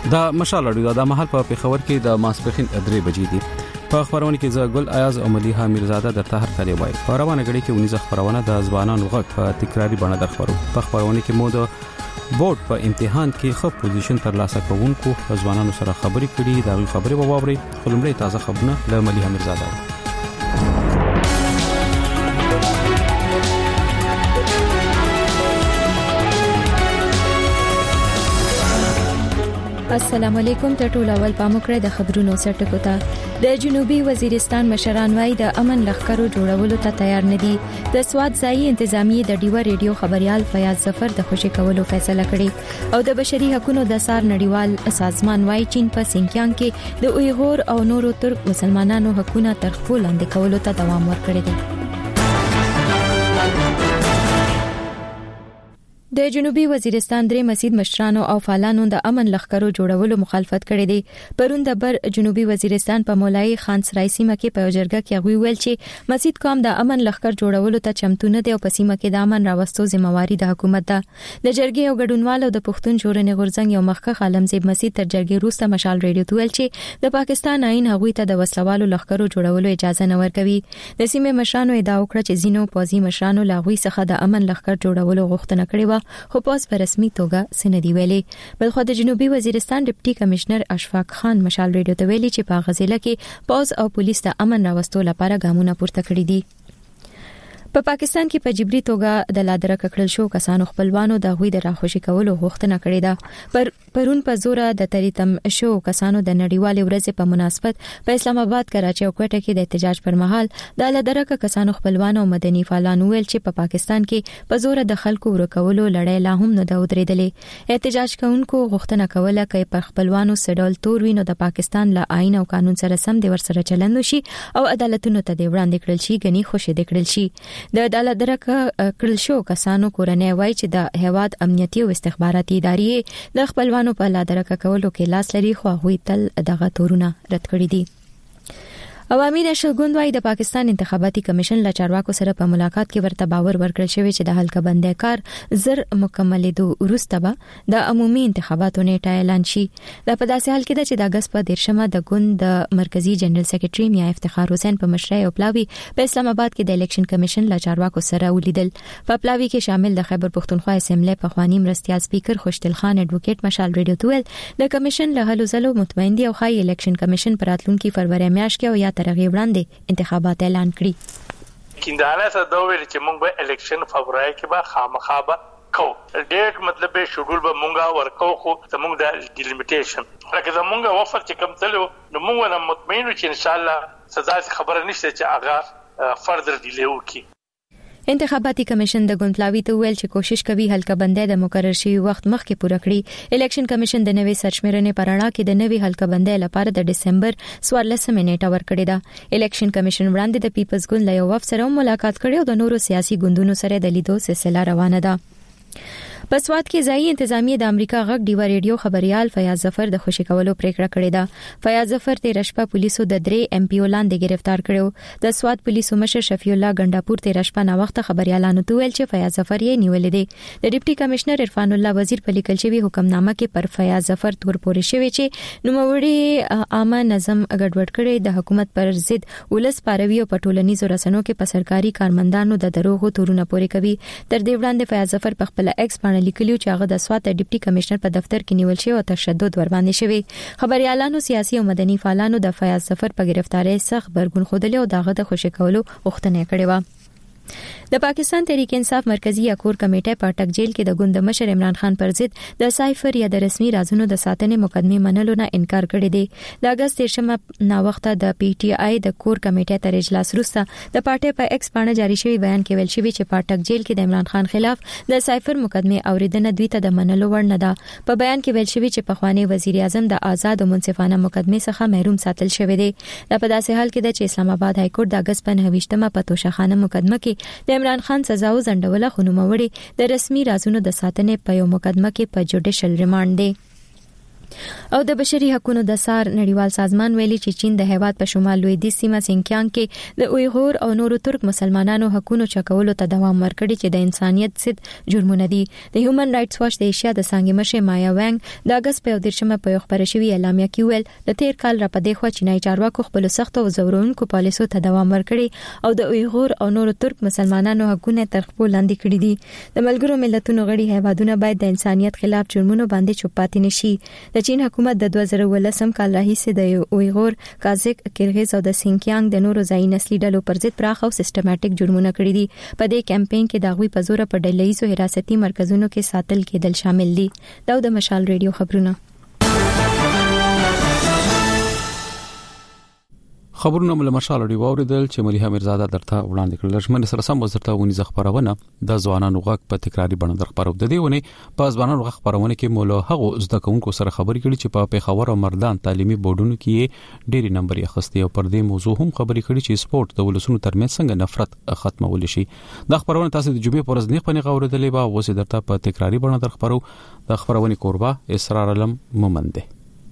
دا مشال اړیو د محل په پیښور کې د ماسپخین 3 بجې دي. په خبرونه کې زه ګل ایاز او مدیحه میرزاده درته هر کله وایي. په روانه غړي کې 19 خبرونه د ځوانانو غږ په تکراری بڼه درخورو. په خبرونه کې مو د بورډ په امتحان کې خو پوزیشن تر لاسه کوونکو ځوانانو سره خبرې کړي. دا خبرې وواوري. خلمړی تازه خبرونه له مدیحه میرزاده. السلام علیکم. ټول اول پامکړه د خبرونو سرټکو ته د جنوبي وزیرستان مشران وايي د امن لخرو جوړولو ته تیار نه دي. د سواد ځای انتظامی د ډیوا ریډیو خبريال فیاض ظفر د خوشی کولو فیصله کړې او د بشري حقوقو د سار نړیوال سازمان وايي چین په سینکیانګ کې د اویغور او نورو ترک مسلمانانو حقوقو تر خپل لاندې کولو ته دوام ورکړي دي. د جنوبي وزیرستان درې مسجد مشرانو او فعالانو د امن لخرو جوړولو مخالفت کړې دي. پرون د بر جنوبي وزیرستان په مولای خان سرای سیمه کې په جرګه کې غوي ویل چې مسجد قوم د امن لخر جوړولو ته چمتو نه دی او په سیمه کې د امن راوستو ځمواري د حکومت ده. د جرګې او ګډونوالو د پښتون جوړنې غورځنګ یو مخکښ عالمزیب مسجد تر جرګې وروسته مشال ریډیو ته ویل چې د پاکستان آئین هغوی ته د وسلوالو لخرو جوړولو اجازه نه ورکوي. د سیمه مشرانو ادعا وکړه چې زینو پوزي مشرانو لاغوي څخه د امن لخر جوړولو غوښتنه کړې و خو پاس په رسمي توګه سندي ویلي. بلخو د جنوبي وزیرستان ډیپټي کمشنر اشفاق خان مشال ریډیو ته ویلي چې په غزله کې پوز او پولیس ته امن راوستو لپاره ګامونه پورته کړی دي. په پاکستان کې په جبري توګه د لادره کړل شو کسانو خپلوانو د غوي د راخوشي کولو غوښتنه کړې ده. پرون په زوره د تریتم شو کسانو د نړیوال ورځ په مناسبت په اسلام آباد کراچي او کوټه کې د احتجاج پر مهال د لادره کسانو خپلوانو او مدني فعالانو ویل چې په پاکستان کې په زوره د خلکو ورکولو لړۍ لا هم نه د ودرېدلې. احتجاج کوونکو غوښتنه کوله چې په خپلوانو سډول تور وینو د پاکستان له آئین او قانون سره سم د ورسره چلند وشي او عدالتونو ته د وړاندې کړل شي غني خوشي د کړل شي. د عدالت درکه کړل شو کسانو کورنۍ وای چې د هواد امنیتي او استخباراتي ادارې د خپلوانو په لادرکه کولو کې لاس لري خو هغوی تل دغه تورونه رد کړی دي. عوامي نشل ګوند وايي د پاکستان انتخاباتي کمیشن له چارواکو سره په ملاقات کې ورته باور ورکړل شوی چې د حلقه بندۍ کار زر مکملېدو وروسته به د عمومي انتخاباتو نیټه اعلان شي. دا په داسې حال کې ده چې د اگست په 13مه د ګوند د مرکزی جنرال سیکریټري میا افتخار حسین په مشرۍ او پلاوی په اسلام آباد کې د الیکشن کمیشن له چارواکو سره ولیدل. په پلاوی کې شامل د خیبر پختونخوا اسمبلی په خوانی مرستيال سپیکر خوشتل خان اډوکیټ مشال ریډیو تویل د کمیشن له هلو زلو مطمئن دي او خای الیکشن کمیشن پر راتلونکي فروری میاشت کې او یا ترغیب وړاندې انتخابات اعلان کړي. کیندانه سره دا ویل چې موږ به الیکشن فبراير کې به خامخابه کو ډیټ مطلب به شیډول به مونږه ورکو خو زموږ د ډیلیمیټیشن لکه زموږ وفد چې کم تلو نو موږ نه مطمئن چې ان شاء الله سزا خبره نشته چې هغه فردر ډیلی وکړي. انتخاباتي کمیشن د ګوندلاوی ته ویل چې کوشش کوي حلقه بندۍ د مقرر شوی وخت مخکې پوره کړي. الیکشن کمیشن د نوې سرچمرنې پر اړه کې د نوې حلقه بندۍ لپاره د دسمبر 14 نیټه ورکړې ده. الیکشن کمیشن وړاندې د پیپلز ګوند له یو وفد سره ملاقات کړي او د نورو سیاسي ګوندونو سره د لیدو سلسله روانه ده. په سواد کې ځای انتظامی د امریکا غږ ډیوا ریډیو خبريال فیاض ظفر د خوشی کولو پریکړه کړې ده. فیاض ظفر ته رشپا پولیسو د 3 ایم پی لاندې گرفتار کړو. د سواد پولیسو مشر شفیع الله ګنداپور ته رشپا نا وخت خبريالانو ته ویل چې فیاض ظفر یې نیولې دي. د ډیپټي کمشنر عرفان الله وزیر په لیکل شوی حکمنامه کې پر فیاض ظفر تور پورې شوی چې نوموړي عامه نظم ګډوډ کړي، د حکومت پر ضد ولس پاروي او پټولنیزو رسنو کې په سرکاري کارمندانو د دروغو تورونه پورې کوي. تر دې وړاندې فیاض ظفر په خپل ایکس باندې لیکلو چې هغه د سواد ډیپټي کمشنر په دفتر کې نیول شوی او تشدد ور باندې شوی. خبريالانو سیاسي او مدني فعالانو د فیاض ظفر په گرفتاری سخت برګون خودلی او دغه د خوشی کولو غوښتنه کړې و. د پاکستان تحریک انصاف مرکزی اکور کمیټه په اٹک جیل کې د ګوند مشر عمران خان پر ضد د سایفر یا د رسمي رازونو د ساتنې مقدمه منلو نه انکار کړی دی. د اگست 13مه نا وخت د پی ټی آی د کور کمیټه تر اجلاس وروسته د پارټي په ایکس باندې جاری شوی بیان کې ویل شوی چې په اٹک جیل کې د عمران خان خلاف د سایفر مقدمه اوریدنه دوی ته د منلو وړ نه ده. په بیان کې ویل شوی چې پخوانی وزیر اعظم د آزاد او منصفانه مقدمه څخه محروم ساتل شوی دی. دا په داسې حال کې ده چې اسلام آباد های کورټ د اگست 29مه په توشخانه مقدمه کې د عمران خان سزا او ځنډوله خو نوموړي د رسمي رازونو د ساتنې په یو مقدمه کې په جوډیشل ریماند دی. او د بشري حقوقو د سار نړیوال سازمان ویلي چې چین د هیواد په شمال لویدیځ سیمه سینکیانګ کې د اویغور او نورو ترک مسلمانانو حقوقو چکولو ته دوام ورکړي چې د انسانيت ضد جرمونه دي. د هیومن رائټس واچ د ایشیا د څنګه مشه مایا وانګ د اگست په 13مه په خبره شوی اعلامیه کې ویل د تیر کال را پدې خو چینای چارواکو خپل سخت او زورونکو پالیسو ته دوام ورکړي او د اویغور او نورو ترک مسلمانانو حقوقونه تر خپل لاندې کړي دي. د ملګرو ملتونو غړي هیوادونه باید د انسانيت خلاف جرمونو باندې چوپ پاتې نشي. د چین حکومت د 2018 کال راهیسې د اویغور، کازاک، کرغیز او د سینکیانګ د نورو ځای نسلي ډلو پر ضد پراخ او سیستماتیک جرمونه کړي دي. په دې کمپاین کې د غوي په زور په ډلهیزو حراستي مرکزونو کې ساتل کېدل شامل دي. دا د مشال ریډیو خبرونه. خبرونه مل مشال دی واوریدل چې مليحه میرزاده درته وړاندې کړل. لږمن سره سم وزرته ونی خبرونه د ځوانانو غږ په تکراری بڼه در خبرو د دیونه په ځوانانو غږ خبرونه کې مولا هغه زده کوونکو سره خبرې کړي چې په پیښور او مردان تعلیمي بورډونو کې ډېری نمبر یې خستي او پر دې موضوع هم خبرې کړي چې سپورت د ولسونو ترمنځ څنګه نفرت ختمول شي. د خبرونه تاسو د جمعې پر ورځ نه پني غوړېدلې با وسه درته په تکراری بڼه در خبرو. د خبرونه قربا اسرار علم مومند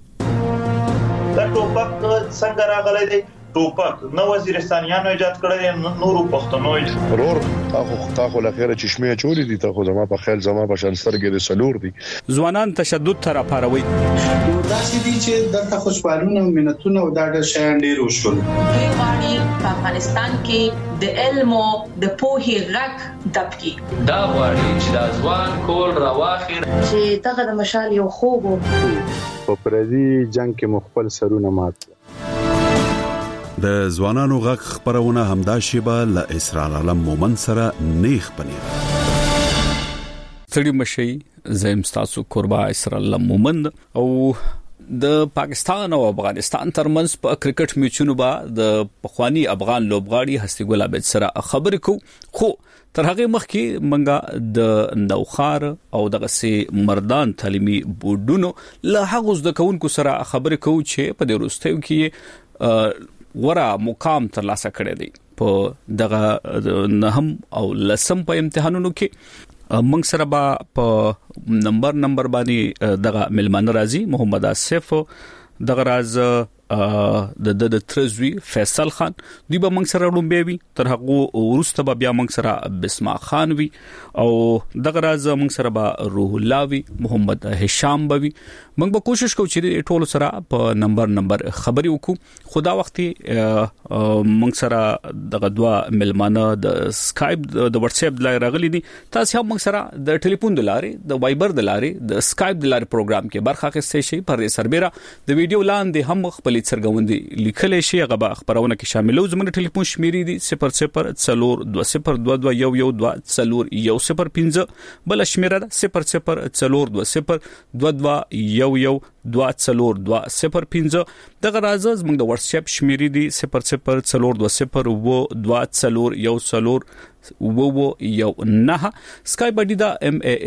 دا ټوپک څنګه راغلی دی؟ ټوپک نو وزیرستانیانو ایجاد کړی، نورو پښتنو ضرور تاخو لخيره چشمه چوری دي ته خو زما په خیال زما په شانسترګې د سلور دي. ځوانان تشدد تر پاروي دا چې دي چې دغه خوشبالونه او منتونه او دا د شیان ډیر وشول. غواړي په افغانستان کې د علم او د پوهې غږ دبکي. دا غواړي چې د ځوان کول راواخیر چې دغه د مشال یو خوب په پردي جنگ کې مخبل سرونه مات. د ځوانانو غږ خبرونه همدا شیبه ل اسرار علم مومن سره نیخ پنیر. سړي مشي زم تاسو قربا اسرار علم مومن او د پاکستان او افغانستان ترمنځ په کرکټ میچونو با د پخوانی افغان لوبغاړي هستي ګل عبد سره خبرې کو خو تر هغه مخکې منګه د نوخار او دغه سي مردان تعلیمي بورډونو له هغه زده کوونکو سره خبرې کو چې په دې وروستیو کې ورا مقام تر لاسه کړی دی په دغه نهم او لسم په امتحانونو کې. موږ سره با په نمبر باندې دغه ملمان رازي محمد اسف دغه راز د ترزوی فیصل خان دی به موږ سره لومبي وي، تر هغه ورسته به بیا موږ سره بسما خان وي او دغه راز موږ سره به روح الله وي، محمد هشام بوي. موږ به کوشش کوو چې ټول سره په نمبر خبري وکړو. خدا وختي موږ سره دغه دوا ملمانه د سکایپ د واتس اپ لای راغلي دي. تاسو هم موږ سره د ټلیفون د لارې د وایبر د لارې د سکایپ د لارې پروګرام کې برخه اخیستئ شئ. پر سربېره د ویډیو لاندې هم خپل څرګندونې لیکل شي. هغه خبرونه کې شاملو. زموږ ټلیفون شمیرې دي 002022210415 بل شمیره ده 002022210415. دغه راز زموږ د واتس اپ شمیرې دي 0020222104 سکایپ دی دا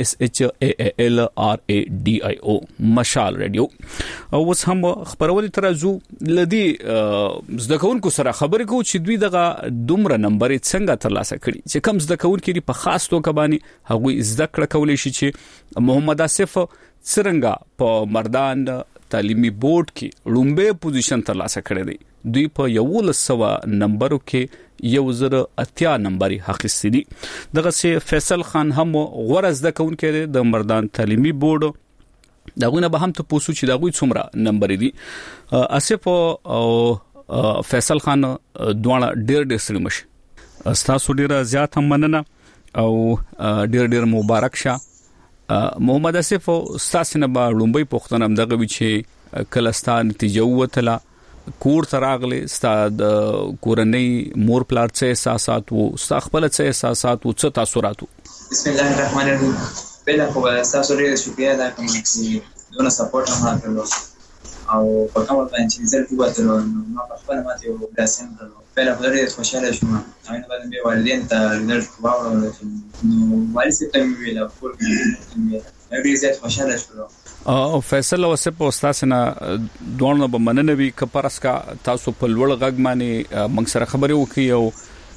MASHALRADIO مشال رادیو. او اوس هم خبرونه ترازو لدی زده کوونکو سره خبرې کوو چې دوی دغه دومره نمبر څنګه ترلاسه کړي چې کم زده کوونکو په خاص توګه باندې هغه زده کړه کولای شي. چې محمد اسف څنګه په مردان تعلیمي بورډ کې لومبه پوزیشن ترلاسه کړی دی. دوی په 1100 نمبرو کې 1080 نمبر حقیقي دي. دغه سي فیصل خان هم غوړ زده کوونکو د مردان تعلیمي بورډ داغونه به هم ته پوسو چې داغوی څومره نمبر دي. اسف او فیصل خان دوه ډېر سړي مشه. تاسو ډېر زیات هم مننه او ډېر مبارک شه. محمد اسف استاد نه با لومبي پښتنه هم دغه وی چې کلستان نتیجه وته کور تراغله استاد کورنۍ مور پلار څه احساسات وو، استاد خپل څه احساسات وو، څه تاثیرات وو؟ بسم الله الرحمن الرحیم. بل خو تاسو ډېر شکریہ ادا کوم چې دونه سپورټ هم راکړلو او په کومه باندې چې رزلټ وته نو ما په خپل ماته یو داسې کړو. بل خو ډېر خوشاله شوم. نو باندې به والدین ته رزلټ واورل نو والد ته ویل خپل ډېر زیات خوشاله شوم. او فیصل او سپ استاد نه دوه به مننوي کپرسکا تاسو په لوړ غږ باندې موږ سره خبرې وکړي او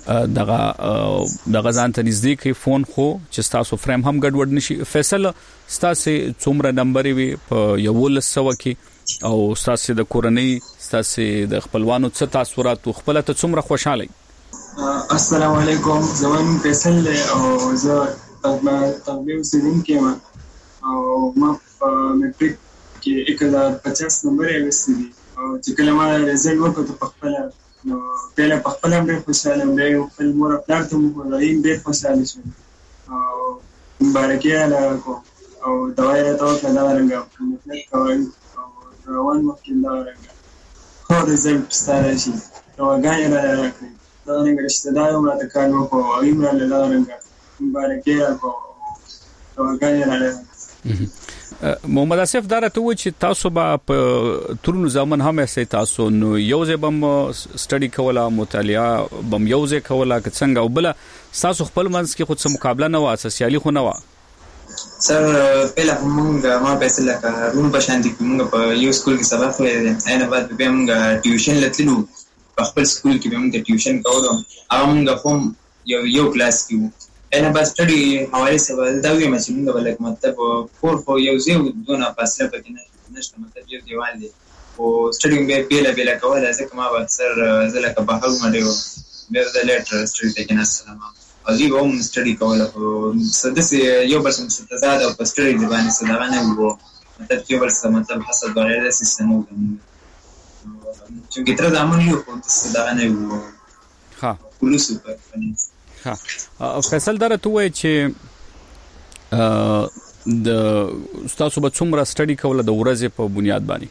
دغه ځان ته نږدې کې فون خو چې تاسو فریم هم ګډوډ نشي. فیصل تاسو څومره نمبر وي په 1100 کې او تاسو د کورنۍ تاسو د خپلوانو څخه تاثیرات خپل ته څومره خوشاله؟ السلام علیکم، زمون فیصل او زه تقریبا سیدین کې او ما میټریک کې 1050 نمبر یې وستدي او چې کله ما رزلټ وکړ په خپل نو په خپل هم ډېر خوشاله وم، د خپل مور پلار ته مو رایم ډېر خوشاله شوم او مبارکي علاقو او دوای راته وکړه دا رنګه مطلب کوي او روان وکړ دا رنګه خو رزلټ ستاره شي نو غاڼه راکړي دا رنګه رشتہ دار هم راته کار وکړو او ایم را دا رنګه مبارکي علاقو او غاڼه راکړي. محمد اسف دا راته و چې تاسو به ترونو ځمن هم سي تاسو نو یو ځای بم سټډي کوله مطالعه بم یو ځای کوله که څنګه او بل تاسو خپل منځ کې خود څه مقابله نه و اساسيالي خو نه و سر پهلا موږ ما پیسې لکه روم په شان دي موږ په یو سکول کې سبق وایي اینه بعد به موږ ټیوشن لتلو په خپل سکول کې به موږ ټیوشن کوو او موږ هم یو کلاس کې انا بس سټډي حواله سره دا وی چې موږ ولک مطلب فور خو یو ځای دونه فاصله پکې نشته مطلب یو دیوال دی او سټډي به بیل کوله ځکه ما اکثر زلکه په هغه مډیو مې د لیټر سټډي ته کې السلام او دی هم سټډي کوله او سدس یو برسم ستزاد او سټډي دی باندې صدغه نه وو مطلب یو برسم مطلب حسب غیر سیستم وو چې کتر زمون یو په صدغه نه وو ها پولیس په فنیس. ها فیصل درته وای چې د تاسو به څومره سټډي کوله د ورځې په بنیاد باندې؟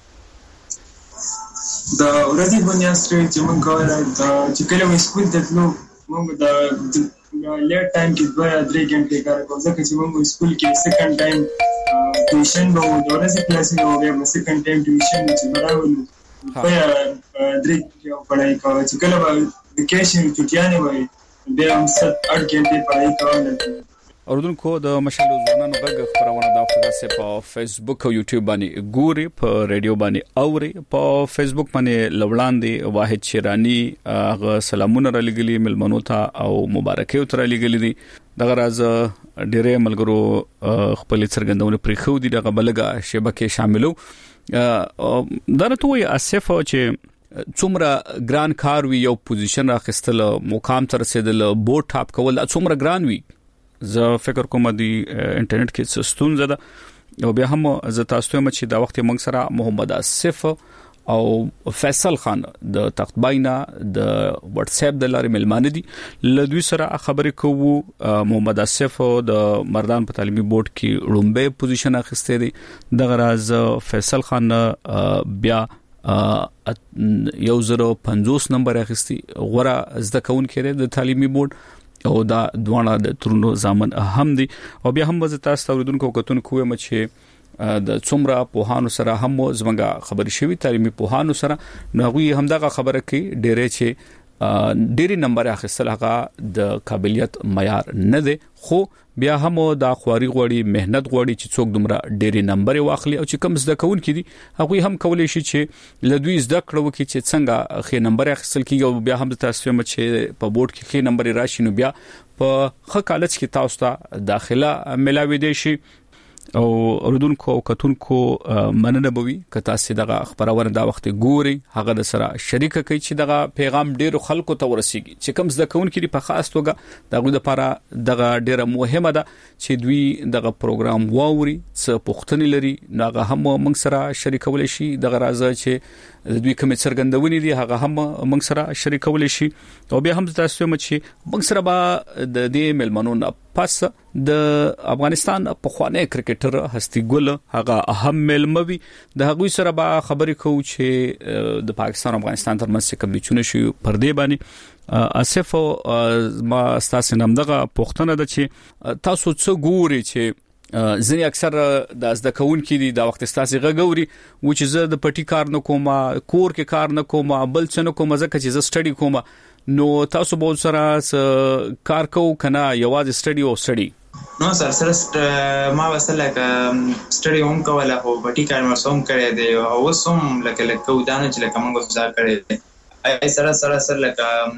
د ورځې بنیاد سټډي چې موږ کوله چې کله مې سکول ته تلو موږ د لیټ ټایم کې 2-3 غنټې کار کوو ځکه چې موږ سکول کې سیکنډ ټایم ټیوشن به د ورځې کلاس نه وو سیکنډ ټایم ټیوشن چې براول په 3 کې پڑھائی کوو چې کله ویکیشن چټیانه وای د هم 7-8 غنټې پڑھائی کوله. اوردونکو د مشالو ځوانانو غږ خبرونه د خلاصه په فیسبوک او یوټیوب باندې ګوري، په ریډیو باندې اوري، په فیسبوک باندې لوړاندې واحد شیرانی هغه سلامونه را لګلی ملمنو ته او مبارکي تر لګلی دي دغه راز ډېرې ملګرو خپل څرګندونه پرې خو دي دغه بلګه شبکه شاملو درته وي اسف چې څومره ګران کار وی یو پوزیشن راخستل مقام تر رسیدل بورډ ټاپ کول څومره ګران وی. زه فکر کوم د انټرنیټ کې ستونزه ده او بیا هم زه تاسو ته چې دا وخت موږ سره محمد اسف او فیصل خان د تختباینا د واتس اپ د لارې ملمانه دي لدوی سره خبرې کوو. محمد اسف د مردان په تعلیمي بورډ کې رومبه پوزیشن اخیسته دي دغه راز فیصل خان بیا 1050 نمبر اخیستی غوړه زده کون کړي د تعلیمي بورډ او دا دوانه د ترونو ځامن اهم دي او بیا هم وزه تاسو توریدونکو کتونکو یم چې د څومره پوهانو سره هم زمونږه خبري شوی تعلیمي پوهانو سره نوغي هم دغه خبره کې ډېرې چې ډېری نمبر اخیستل هغه د قابلیت معیار نه دی خو بیا هم د خواري غوړي مهنت غوړي چې څوک دومره ډېری نمبر واخلي او چې کم زده کون کړي هغه هم کولای شي چې لدوی زده کړو کې چې څنګه خې نمبر اخیستل کیږي او بیا هم تاسو هم چې په بورډ کې خې نمبر راشي نو بیا په خ کالج کې تاسو ته داخله ملاوي دي شي او اردوونکو او کتونکو مننه بوي که تاسو دغه خبرونه دا وخت ګوري هغه د سره شریک کوي چې دغه پیغام ډیرو خلکو ته ورسیږي چې کوم زده کوونکي په خاص توګه دغه لپاره دغه ډیره مهمه ده چې دوی دغه پروګرام واوري څه پوښتنې لري ناغه هم موږ سره شریکول شي دغه راځي چې دوی کوم څرګندونې دي هغه هم موږ سره شریکول شي او بیا هم تاسو چې موږ سره به د دې ملمنو پس د افغانستان په خوانه کرکټر هستی ګل هغه اهم ملموي د هغوی سره به خبرې کوو چې د پاکستان او افغانستان ترمنځ کوم چونه شي پردې باندې اسف ما تاسو نن دغه پوښتنه ده چې تاسو څه ګوري چې ځنې اکثر د زده کوونکو دي د وخت ستاسو غووري و چې زه د پټي کار نه کوم کور کې کار نه کوم بل څه نه کوم ځکه چې زه سټډي کوم نو تاسو به سره کار کوو کنه یوازې سټډي او سټډي نو سره ما وسله ک سټډي هم کوله او پټي کار مې سوم کړی دی او سوم لکه کو دانه چې لکه موږ ځا کړی دی سره لکه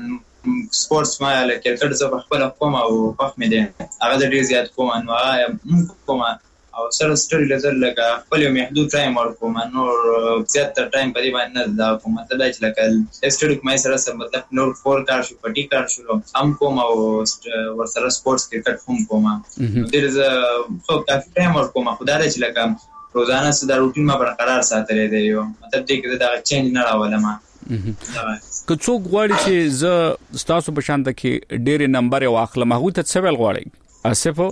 سپورتس ما لکه کرکټ زه خپل کوم او خوښ مې دي هغه ډیر زیات کوم نو کوم او سره سټډي لزر لکه خپل محدود ټایم ورکوم نو زیات تر ټایم په دې باندې نه دا کوم مطلب چې لکه سټډي کومه سره مطلب نور 4 کار شو پټي کار شو هم کوم او ورسره سپورتس کرکټ هم کوم ډیر زه خو کافي ټایم ورکوم خدای چې لکه روزانه سره روټین ما برقرار ساتلې دی یو مطلب دې کې دا چینج نه راولم که څوک غواړي چې زه تاسو په شان د کې ډېر نمبر واخلم هغه ته څه ویل غواړي اسفو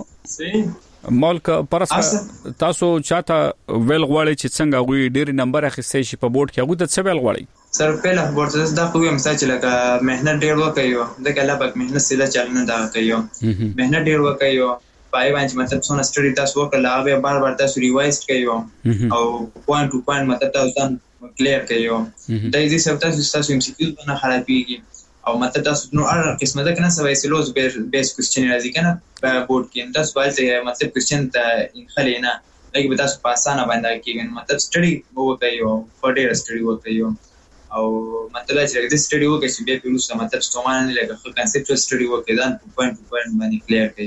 مالک پرسه تاسو چاته ویل غواړي چې څنګه غوي ډېر نمبر اخیستې شي په بورډ کې هغه ته څه ویل غواړي سر په له بورډ دا خو هم چې لکه مهنت ډېر وکړو د کله پک مهنت سیده چلنه دا کوي مهنت ډېر وکړو پای باندې مطلب څونه سټډي تاسو وکړل هغه بار بار تاسو ریوایز کړئ او پوینټ ټو پوینټ مطلب تاسو کلیر کړئ دا دې څه تاسو ایم سی کیو نه خرابېږي او مطلب تاسو نو هر قسمه ده کنه سوي سلوز بیس کوېسچن راځي کنه په بورډ کې تاسو باندې مطلب کوېسچن ته انخلینا لکه به تاسو په اسانه باندې کېږي مطلب سټډي وکړئ او فورډر سټډي وکړئ او مطلب چې د سټډي وکړئ چې به پیلوسه مطلب ستومان نه لګه کنسپټ سټډي وکړئ ځان په پوینټ باندې کلیر کړئ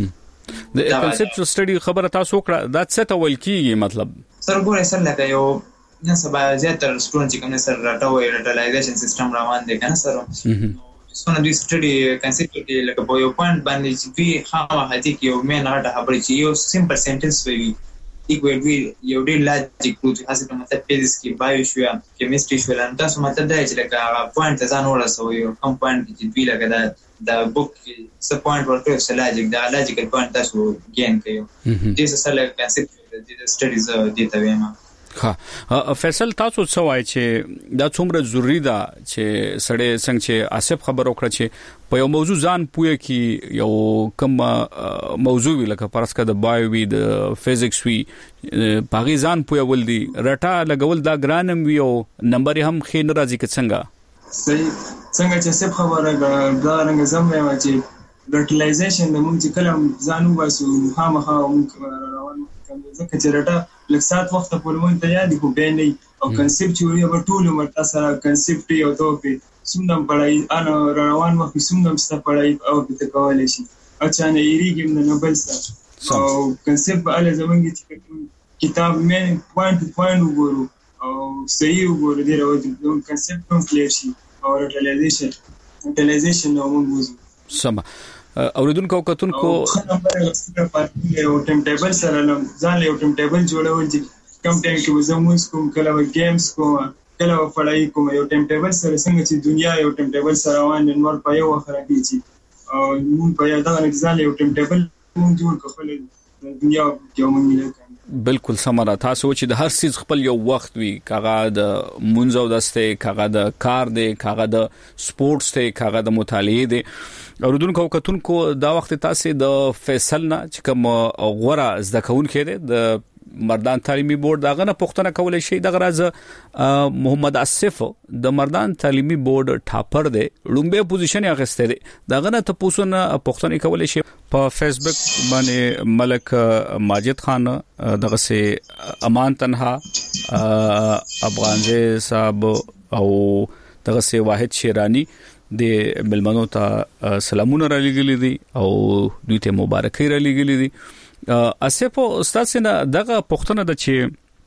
د کنسپټ سټډي خبره تاسو وکړه دا څه ته ویل کیږي مطلب سر ګورې سر لکه یو نن سبا زیاتره سټوډنټ چې کوم سر راټوي راټلایزیشن سیستم روان دي کنه سره څونه دوی سټډي کنسپټ کې لکه په یو پوینټ باندې چې دوی خامخا دي کې یو مین هټه خبرې چې یو سمپل سنټنس وي ایکوال وی یو ډیر لاجیک پروت هڅه کوم مطلب فزیکس کې بایو شو کیمستري شو لان تاسو مطلب دا چې لکه پوینټ ځان ورسوي کوم پوینټ چې دوی لکه دا بوک څه پوینټ ورته لاجیک دا لاجیکل پوینټ تاسو ګین کوي دې سره لکه کنسپټ د سټډیز دې ته وایم ها فیصل تاسو څه وایي چې دا څومره ضروری ده چې سړی څنګه چې آصف خبر وکړه چې په یو موضوع ځان پوهه کې یو کوم موضوع لکه پرسکه د بایو وی د فزیکس وی پاغي ځان پوهه ول دي رټا لګول دا ګرانم وی او نمبر هم خې ناراضي کې څنګه صحیح څنګه چې آصف خبره دا رنګ زم وایم چې ورټلایزیشن د مونږ کلم ځانو واسو خامخا مونږ روان ځکه چې رټا لکه سات وخت په لمون ته یاد کو به نه او کنسپټ چې یو ټول مرتا سره کنسپټ یو توپی سوندم پړای انا روان مخ سوندم ست پړای او به کولای شي اچھا نه یریږم نه بل څه او کنسپټ به له زمونږ چې کتاب مې پوینټ وګورو او صحیح وګورو دی راوځي کنسپټ هم کلیر شي او ریټلایزیشن نو موږ سم اوریدونکو کتونکو یو ټیم ټیبل سره ځان یو ټیم ټیبل جوړول چې کم ټایم کې زموږ کوم کله گیمز کوم کله پړای کوم یو ټیم ټیبل سره څنګه چې دنیا یو ټیم ټیبل سره روان نور په یو خره دي چې او موږ په یو ځان یو ټیم ټیبل موږ جوړ کړل دنیا یو موږ بالکل سمره تاسو چې د هر څه خپل یو وخت وي کاغه د منځو دسته کاغه د کار دی کاغه د سپورتس دی کاغه د مطالعه دی اوریدونکو کتونکو دا وخت تاسو د فیصل نه چې کوم غوړه زده کون کړي د مردان تعلیمي بورډ دغه نه پښتنه کولای شي دغه راز محمد اسف د مردان تعلیمي بورډ ټاپر دی لومبه پوزیشن یې اخیسته دی دغه نه تاسو نه پښتنه کولای شي په فیسبوک باندې ملک ماجد خان دغه سه امان تنها افغانزه صاحب او دغه سه واحد شیرانی د ملمنو ته سلامونه را لګلې دي او دوی ته مبارکي را لګلې دي اسف استاد سره دغه پښتنه د چې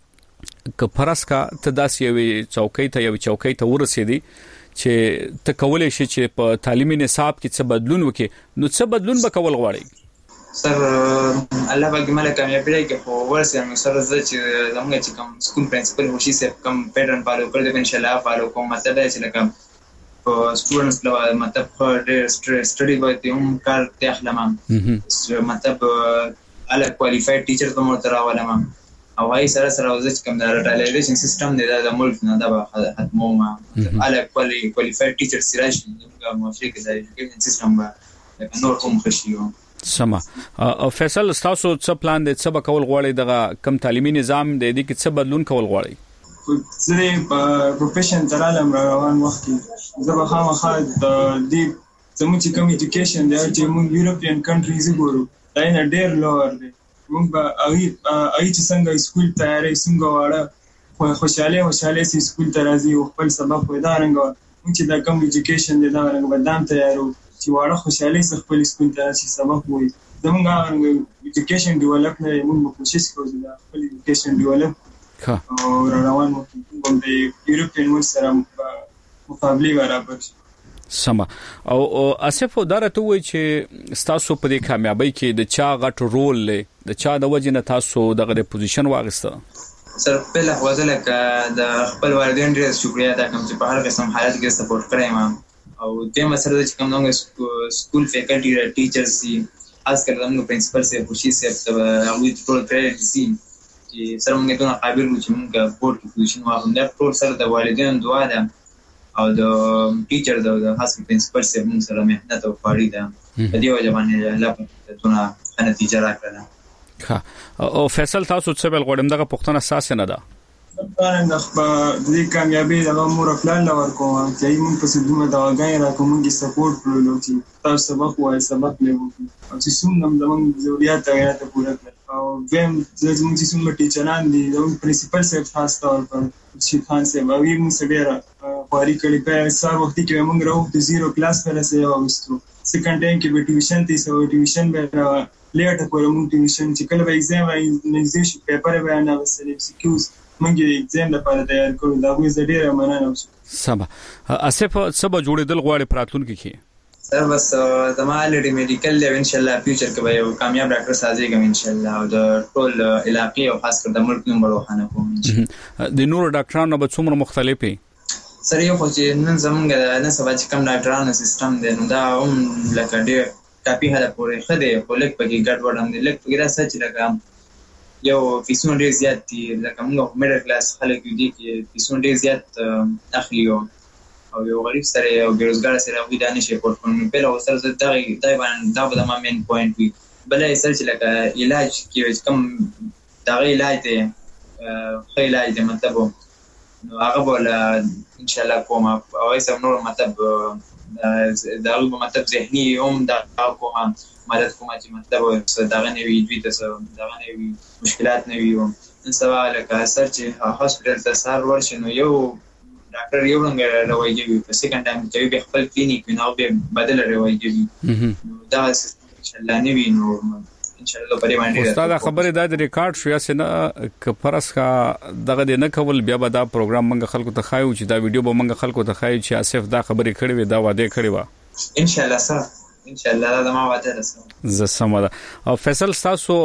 کفرسکا تداسي وي چوکۍ ته ورسېدي چې ته کولای شي چې په تعلیمي نصاب کې څه بدلون وکړي نو څه بدلون به کول غواړي سر الله پاک مله کامیابی راکړي خو ورسې سر چې زموږ چې کوم سکول پرنسپل وشي سه کوم پیټرن فالو کړی ان شاء الله فالو کوم مطلب چې لکه students له مطلب سټډي وایي هم کار ته اخلم مطلب اله کوالیفاید ټیچر ته مو تراولم او هاي سره وزت کوم د ریټلایزیشن سیستم دی د ملک نه دا ختمو ما اله کوالیفاید ټیچر سره شي د موشي کې د ایجوکیشن سیستم به نور کوم خشيو سما فیصل تاسو څه پلان دي څه به کول غواړي دغه کم تعلیمي نظام دی کې څه بدلون کول غواړي زه پروفیشن ترالم روان وخت زه به خامخا د دې زموږ کوم ایجوکیشن دی چې موږ یورپین کنټریز ګورو دا نه ډېر لوړ دی موږ به چې څنګه سکول تیارې څنګه واړه خوشاله سي سکول ته راځي او خپل سبق پیدا رنګ چې دا کوم ایجوکیشن دی دا رنګ بدام تیارو چې واړه خوشحالي څخه خپل سکول ته چې سبق وایي زمونږ ایجوکیشن ډیولپ نه موږ کوشش کوو چې دا خپل ایجوکیشن ډیولپ او روان وکړو د یورپین ور سره مقابله برابر سم او اسف دارته وای چې تاسو په دې کامیابی کې د چا غټ رول لې د چا د وجنه تاسو دغه پوزیشن واغسته سر په لحظه لکه د خپل والدین ډیر شکریا ادا کوم چې په هر قسم حالت کې سپورټ کړی ما او دې مسله چې کوم نو سکول فیکلټي او ټیچرز سي خاص کر موږ پرنسپل سي خوشي سي هغه ټول کریډټ سي چې سره موږ ته قابل و چې موږ بورډ کې پوزیشن واخلو دا ټول سره د والدین دعا ده او د ټیچر د خاص پرنسپل سي موږ سره مهنت او فاړی ده د دې وجه باندې الله په نتیجه راکړه او فیصل تاسو څه بل غوډم دغه پښتنه اساس نه ده په دې کامیابی د مور پلان لور کوم چې موږ په سدومه دا غاړه را کوم کې سپورټ کړو چې تاسو سبق وایي سبق لیکو او چې څومره د ضرورت غیرت پوره کړ او ویم زموږ چې څومره ټیچران دي د پرنسپل صاحب خاص طور پر شي خان صاحب او موږ سره خوري کړي په سار وخت کې موږ راو د زیرو کلاس پر سره واستو سیکنډ ټایم کې به ټیوشن ته سو ټیوشن به لیټ پر موږ ټیوشن چې کله به ایگزام راځي پیپر به نه وسلې سکیوز موږ ایگزام لپاره تیار کړو دا وې زړه مننه سبا اسف سبا جوړېدل غواړي پراتون کې سر بس زمال میډیکل له ان شاء الله فیوچر کې به یو کامیاب ډاکټر سازيږم ان شاء الله او د ټول علاقې او خاص کر د ملک نوم روښانه کوم د نور ډاکټرانو به څومره مختلفي سر یو خو چې نن زمونږ نه سبا چې کوم ډاکټرانو سیستم دی نو دا هم لکه ډېر کاپی هله پورې خدای خو لک پکې ګډ وډ هم دی لک پکې را سچ لګم یو فیسونه ډېر زیات دي لکه موږ میډل کلاس خلک دي چې فیسونه ډېر زیات اخلي او یو غریب سره او بیروزګار سره وې دانه شي پورت کوم په لور سره دای باندې دا به د مین پوینټ وي بلې اصل چې لکه علاج کې کوم دا علاج دی خو علاج دی مطلب نو هغه بوله ان شاء الله کوم او ایسه نور مطلب دا مطلب ذهني هم دا کوم مدد کوم چې مطلب دا غنوي دوی ته دا غنوي مشکلات نه وي ان سوا لکه سر چې هاسپټل ته سار ورشي نو یو ډاکټر یو څنګه راوایي په سیکنډ ټایم چې به خپل کلینیک نو به بدل راوایي دا ان شاء الله نوی نو ان شاء الله پرې باندې استاد خبره دا د ریکارډ شو یا سينه کفرس کا دغه نه کول بیا به دا پروګرام منګه خلکو ته خایو چې دا ویډیو به منګه خلکو ته خایو چې اسف دا خبره کړې وي دا وعده کړې و ان شاء الله سره ان شاء الله دا ما وعده رسم ز سماده او فیصل تاسو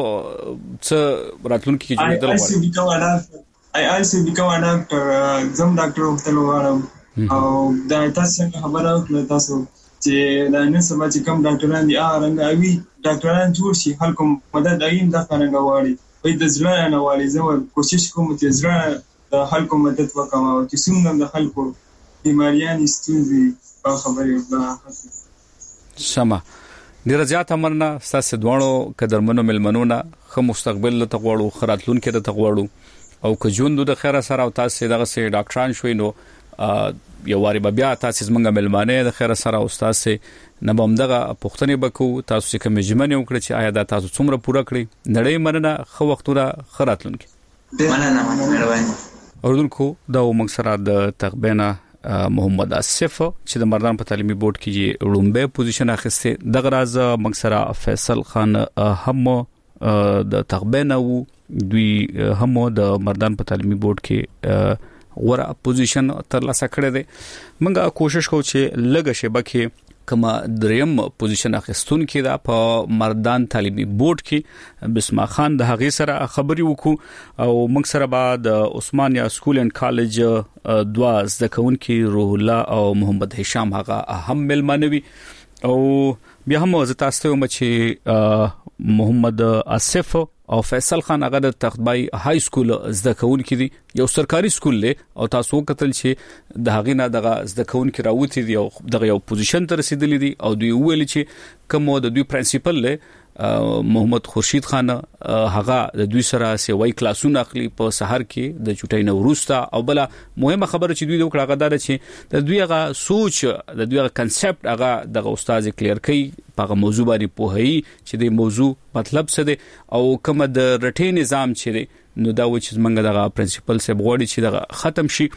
څه راتلونکي کې جوړېدل I also become a doctor, زم ډاکټر وختلو غواړم او دا تاسو څنګه خبره وکړه تاسو چې دا نن سبا چې کوم ډاکټران دي رنګاوي ډاکټران جوړ شي خلکو مدد ایم د څنګه غواړي په د ځړه نه والی زه کوشش کوم چې ځړه د خلکو مدد وکم او چې څنګه د خلکو بیماریان ستونزې په خبرې وکړه سما ډیر زیات امرنا تاسو دوانو قدرمنو ملمنونه خو مستقبل ته غواړو خراتلون کې ته غواړو او که ژوند د خیره سره او تاسو دغه سي ډاکټران شوي نو یو واری بیا تاسو زمونږ ملمانه د خیره سره او تاسو نه بم دغه پښتنې بکو تاسو کوم جمعنه وکړي چې آیا دا تاسو څومره پوره کړی نړۍ مننه خو وختونه خراتلونکي مننه اردوونکو دا موږ سره د تقبینا محمد اسف چې د مردان په تعلیمي بورډ کې وړومبه پوزیشن اخیسته دغه راز موږ سره فیصل خان هم د تقبینا وو دوی هم د مردان په تعلیمي بورډ کې غوړه پوزیشن ترلاسه کړې ده موږ کوشش کوو چې لږه شبکه کما دریم پوزیشن اخیستون کې دا په مردان تعلیمي بورډ کې بسما خان د هغه سره خبري وکړو او موږ سره بعد عثمانیا سکول اند کالج دوا زکون کې روح الله او محمد هشام هغه اهم ملمانوي او بیا هم زه تاسو ته چې محمد اسف او فیصل خان هغه د تختبای های سکول زده کون کې دي یو سرکاري سکول له او تاسو کتل چې د هغې نه دغه زده کون کې راوتی دي او دغه یو پوزیشن ته رسیدلی دي او دوی ویل چې کوم د دوی پرنسپل له محمد خورشید خان هغه د دوی سره سیوای کلاسونه اخلي په سحر کې د چټای نوروستا او بل مهمه خبره چې دوی وکړه غدار چې د دوی هغه سوچ د دوی هغه کنسپټ هغه د استاد کلیر کوي په موضوع باندې پوهی چې د موضوع مطلب څه دی او کوم د رټي نظام چې دی نو دا و چې موږ دغه پرنسپل سه بغوړي چې دغه ختم شي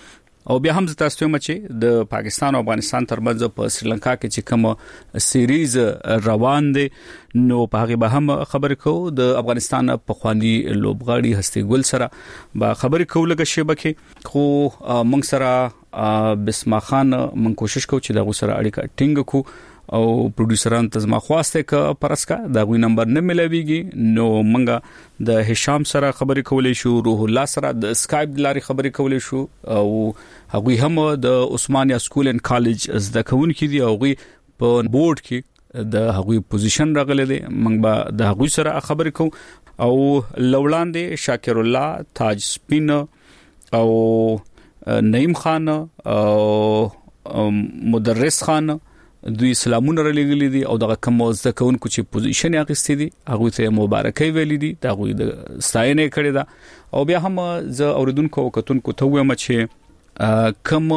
او بیا هم تاسو ته چې د پاکستان او افغانستان ترمنځ په سریلانکا کې چې کوم سیریز روان دي نو په هغه به هم خبرې کوو د افغانستان په خواني لوبغاړي هستي ګل سره با خبرې کوو لګه شبکه خو موږ سره بسما خان من کوشش کوو چې دا سره اړیکه ټینګ کو او پروډوسران ته زما خواسته ک پرسکا دا غوي نمبر نه ملويږي نو منګه د هشام سره خبرې کولې شو روح الله سره د اسکایپ لاري خبرې کولې شو او هغه هم د عثمانیا سکول اند کالج زده کوونکي دي او غوي په بورډ کې د هغوی پوزیشن راغله دي منګ به د هغوی سره خبرې کوو او لولاندې شاکر الله تاج سپین او نعیم خان او مدرس خان دوی سلامونه رلېګلې دي او دغه کوم زده کوونکو چې پوزیشن یې اخیستې دي هغه ته مبارکي ویلې دي دا غوي د ستاینې کړې ده او بیا هم ز اوریدونکو کتونکو ته وایم چې کوم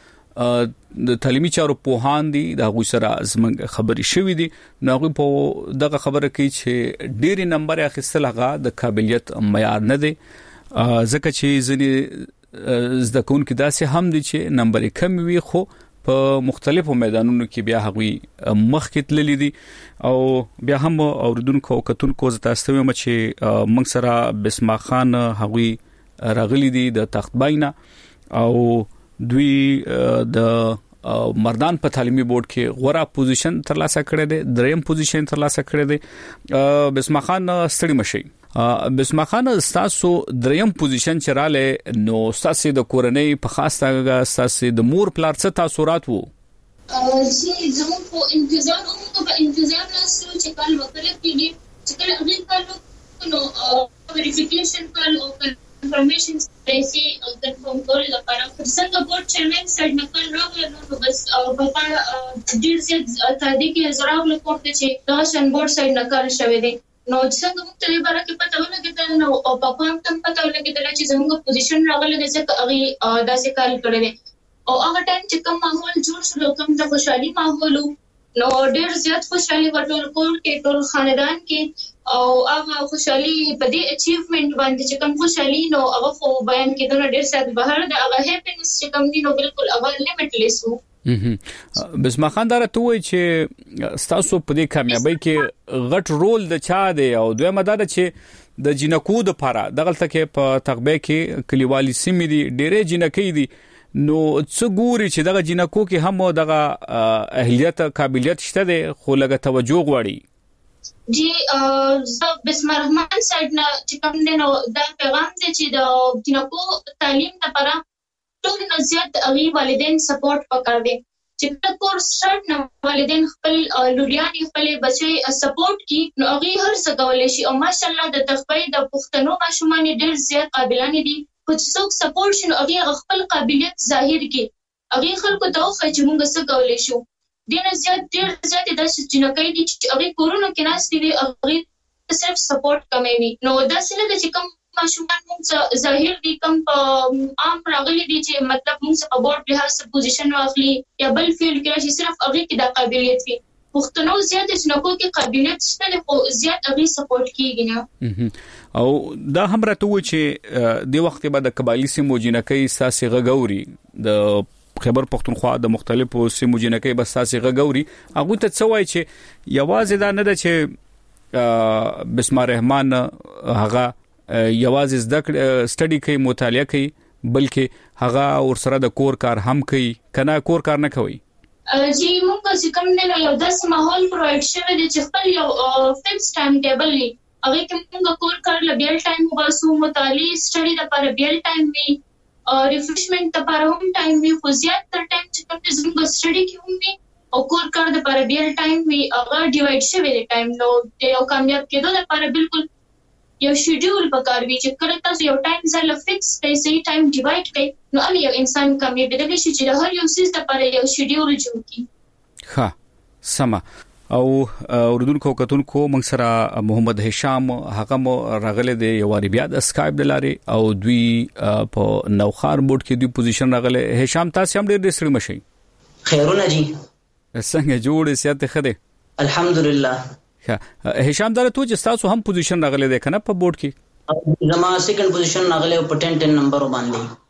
د تعلیمي چارو په هان دي دا غوي سره زمنګ خبري شوې دي نو غوي په دغه خبره کوي چې ډېری نمبر اخیستل هغه د قابلیت معیار نه دي ځکه چې ځنې زده کوونکو داسې هم دي چې نمبر کم وي خو په مختلفو میدانونو کې بیا هغوی مخکې تللی دي او بیا هم اوریدونکو کتونکو زتاستوي چې موږ سره بسما خان هغوی راغلي دي د تختباینا او دوی د مردان په تعلیمي بورډ کې غوړه پوزیشن ترلاسه کړې ده دریم پوزیشن ترلاسه کړې ده بسما خان ستړي مشي بسما خان تاسو دریم پوزیشن چراله نو تاسو د کورنۍ په خاص توګه تاسو د مور پلار څه تاثیرات وو چې زموږ په انتظار ناسو چې کال وکړه کېږي چې کله هغه کالو نو ویریفیکیشن کال او انفارمیشن رسي او کنفرم کول لپاره څنګه بورډ چیرمن سره نقل راغله نو بس په پاره ډیر زیات تادی کې زراغ له کوټه چې دا شن بورډ سره نقل شوی دی نو څنګه موږ ته لپاره کې پته ولګیدل نو او په کوم تم پته ولګیدل چې زموږ پوزیشن راغله د څه هغه داسې کار کړی او هغه ټایم چې کوم ماحول جوړ شو کوم د خوشحالي ماحول نو ډېر زیات خوشحالي ورټول کول کې ټول خاندان کې او هغه خوشحالي په دې اچیومنت باندې چې کوم خوشحالي نو هغه خو بیان کېدل ډېر زیات بهر د هغه هپینس چې کوم دی نو بالکل هغه لیمیټلیس وو بسما خان درته وای چې تاسو په دې کامیابی کې غټ رول د چا دی او دوی مدار چې د جنکو د پاره دغه تکه په تغبه کې کلیوالي سیمې دي ډېرې جنکې دي نو څو ګوري چې دغه جنکو کې هم دغه اهلیت قابلیت شته دی خو لږه توجه غواړي جی زه بسم الرحمن سایډ نه چې کوم دی نو دا پیغام دی چې د جنکو تعلیم لپاره ټول نه زیات اوی والدین سپورټ پکړ دي چې د کورس شرط نه والدین خپل لوریانې خپل بچي سپورټ کی نو هغه هر څه کولای شي او ماشاءالله د تخبې د پښتنو ماشومان ډېر زیات قابلان دي خو چې څوک سپورټ شنو هغه خپل قابلیت ظاهر کی هغه خلکو ته خو چې موږ څه کولای شو ډېر زیات د جنکې دي چې هغه کورونو کې ناس دي هغه صرف سپورټ کوي نو دا څه نه چې کوم ماشومان موږ ظاهر دي کوم عام راغلي دي چې مطلب موږ په بورډ له هر پوزیشن واخلي یا بل فیلډ کې راشي صرف هغه کې د قابلیت وي پښتنو زیات جنکو کې قابلیت شته خو زیات هغه سپورټ کیږي نه او دا هم راته و چې د وخت بعد د قبایلی سیمو جنکې ساسي غغوري د خبر پښتونخوا د مختلفو سیمو جنکې بس ساسي غغوري هغه ته څه وای چې یوازې دا نه ده چې بسم الرحمن هغه یوازې سټډي کوي مطالعه کوي بلکې هغه ور سره د کور کار هم کوي کنه کور کار نه کوي جی موږ چې کوم نه یو داس ماحول پرووایډ شوی دی چې خپل یو فکس ټایم ټیبل وي هغه کې موږ کور کار ل بیل ټایم وباسو مطالعه سټډي لپاره بیل ټایم وي ریفریشمنت لپاره هم ټایم وي خو زیات تر ټایم چې کوم زموږ سټډي کې هم وي او کور کار لپاره بیل ټایم وي هغه ډیوایډ شوی دی ټایم نو یو کامیاب کېدو لپاره بالکل یو شیډول پکاروي چې کله تاسو یو ټایم ځل فکس کړئ صحیح ټایم ډیوایډ کړئ نو ان یو انسان کامیاب دی چې د هر یو سیس لپاره یو شیډول جوړ کړي ښه سما او اوردونکو کتونکو موږ سره محمد هشام حقم راغله دی یو واری بیا د اسکایپ د لارې او دوی په نوخار بورډ کې دی پوزیشن راغله هشام تاسو هم ډېر سړي مشي خیرونه جی څنګه جوړ سیاته خده الحمدلله هشام درته چې تاسو هم پوزیشن راغله ده کنه په بورډ کې زما سیکنډ پوزیشن راغله په 10 نمبر باندې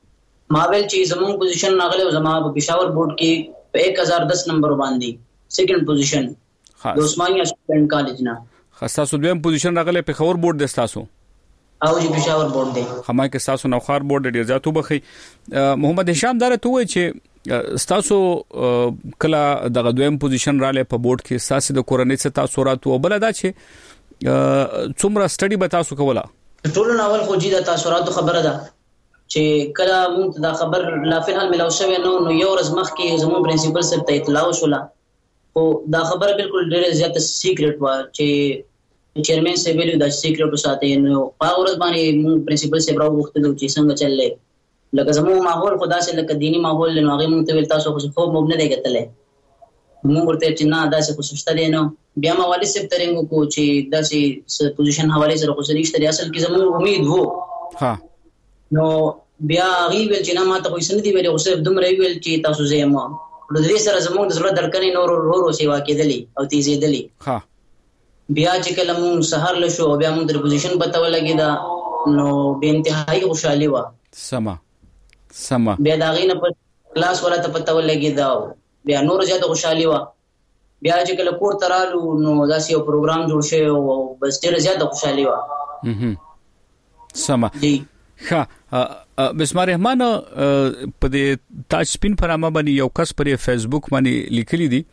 ماویل چې زمون پوزیشن راغله زما په پېښور بورډ کې په 1010 نمبر باندې سیکنډ پوزیشن د عثمانیه سټوډنټ کالج نه. خاصه دویم پوزیشن راغله په پېښور بورډ د تاسو او چې پېښور بورډ دی همای کې تاسو نوخار بورډ ډیر زیاتو بخي. محمد هشام دره ته وای چې تاسو کله د دویم پوزیشن رااله په بورډ کې ساسي د کورنۍ څخه تاسو راتو بل دا چې څومره سټډي به تاسو کوله؟ ټول ناول خو جیدا تاثیرات خبره ده چې کله موږ دا خبر لا فلحال ملو شوی نو یو ورځ مخکې زموږ پرنسپل سره ته اطلاع وشوله او دا خبره بالکل ډیره زیاته سیکریټ و چې چیرمن سے ویلو د سیکریټ ساتي نو په ورځ باندې موږ پرنسپل سے براو وختلو چې څنګه چللې لکه زموږ ماحول خدا سره لکه دینی ماحول نو هغه موږ ته ویل تاسو خو موږ نه دی ګټلې موږ ورته چې نه دا څه خوششته دي نو بیا ما والي سپ ترنګ کو چې دا سي پوزیشن حواله سره خو سړي اصل کې زموږ امید وو ها نو بیا غي ویل چې نه ما ته کوئی سندي ویل خو صرف دومره ویل چې تاسو زما د دې سره زموږ د زړه دړکنې نور ورو سیوا کېدلې او تیزېدلې ها بیا چې کله مون سحر له شو بیا مون د پوزیشن پته ولګی دا نو به انتهایی خوشالي و سما بیا دا غینه په کلاس ولا ته پته ولګی دا بیا نور زیاته خوشالي و بیا چې کله کور ترالو نو داسې یو پروګرام جوړ شوی او بس ډیره زیاته خوشالي و سما ها بسم رحمان په دې تاج سپین فرامه باندې یو کس پر فیسبوک باندې لیکلی دي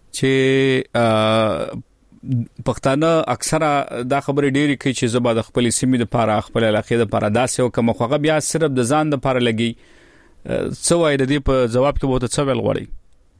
چې پښتانه اکثره دا خبره ډېری کوي چې زبا د خپل سیمې د پاره خپل علاقې د پاره داسې او کوم خوغه بیا صرف د ځان د پاره لګي څو وای د دې په جواب کې بہت څه ویل غواړي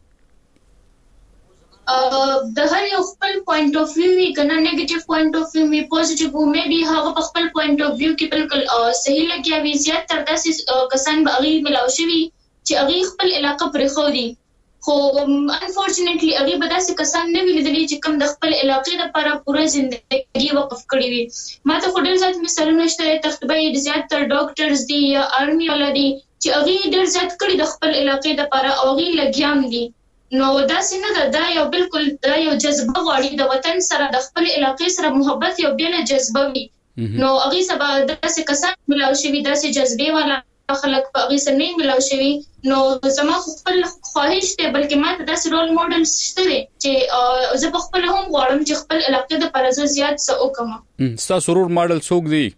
د هر یو خپل پوینټ اف ویو وی کنه نیگیټیو پوینټ اف ویو می پوزټیو وو مې به هغه خپل پوینټ اف ویو کې بالکل صحیح لګیا وی زیات تر داسې کسان به اغي ملاو شوی چې اغي خپل علاقې پر خو دي خو انفورچونټلی اغي به داسې کسان نه ویل چې کوم د خپل علاقې لپاره پوره ژوندۍ وقف کړی وي ما ته خو ډېر زیات مثالونه شته تخبې زیات تر ډاکټرز دي یا آرمي ولدي چې اغي ډېر زیات کړی د خپل علاقې لپاره او اغي لګیام دي نو دا څنګه دا یو بالکل دا یو جذبه غواړي د وطن سره د خپل علاقې سره محبت یو بیل جذبه وي نو اغي سبا داسې کسان ملاو شوی داسې جذبه والا خلک په اغي سره نه ملاو شوی نو زما خپل خواهش ته بلکې ما داسې رول ماډل شته چې زه خپل هم غواړم چې خپل علاقې د پرزو زیات څه وکم تاسو رول ماډل څوک دی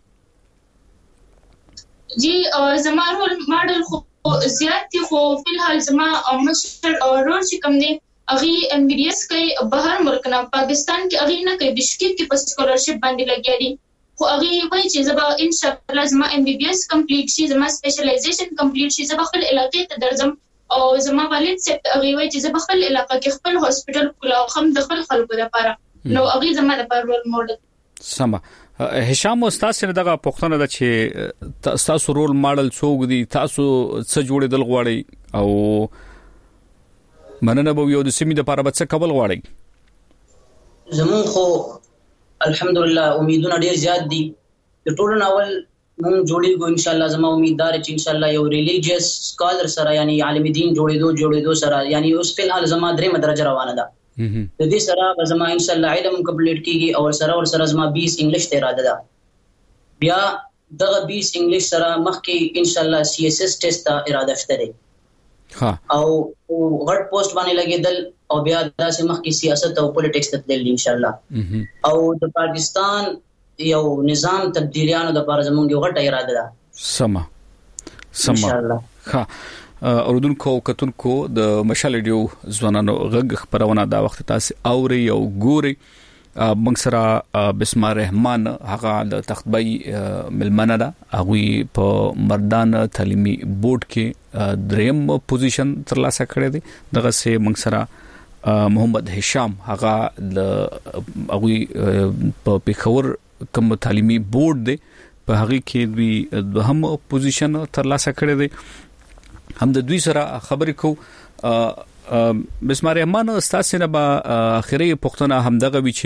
جی زما رول ماډل خو زیات دي خو په الحال زما مشر رول چې کوم دی اغي ام بي ډي اس کوي بهر ملک نه پاکستان کې اغي نه کوي بشکیک کې په سکولرشپ باندې لګیا دي خو اغي وایي چې زما ان شاء الله زما ام بي بي اس کمپلیټ شي زما سپیشلایزیشن کمپلیټ شي زما خپل علاقې ته درځم او زما والد صاحب اغي وایي چې زما خپل علاقې کې خپل هاسپټل کولاو د خپل خلکو لپاره نو اغي زما لپاره رول ماډل سما هشام استاد سره دغه پوښتنه ده چې تاسو رول ماډل څوک دي تاسو څه جوړېدل غواړئ او مننه به یو د سیمې د لپاره څه کول غواړئ زمون خو الحمدلله امیدونه ډیر زیات دي د ټولو ناول مونږ جوړیږو ان شاء الله زما امیددار چې ان شاء الله یو ریلیجیس سکالر سره یعنی عالم دین جوړېدو سره یعنی اوس په حال زما درې درجه روانه ده د دې سره زما ان شاء الله علم کمپلیټ کیږي او سره زما 20 انګلیش ته اراده ده بیا دغه 20 انګلیش سره مخکې ان شاء الله سی اس اس ټیسټ ته اراده شته ده ها او غټ پوسټ باندې لګیدل او بیا داسې مخکې سیاست او پالیټکس ته تلل ان شاء الله او د پاکستان یو نظام تبدیلیانو د لپاره زموږ یو غټه اراده ده سما ان شاء الله ها اوردونکو کتونکو د مشال ډیو ځوانانو غږ خبرونه دا وخت تاسو اوري او ګوري موږ سره بسم رحمان هغه د تختبای ملمنه ده هغه په مردان تعلیمي بورډ کې دریم پوزیشن ترلاسه کړی دی دغه سه موږ سره محمد هشام هغه د هغه په پیښور کوم تعلیمي بورډ دی په هغه کې دوی دوهم پوزیشن ترلاسه کړی دی هم د دوی سره خبرې کو بسم رحمان استاد سره به اخري پښتنه هم دغه وی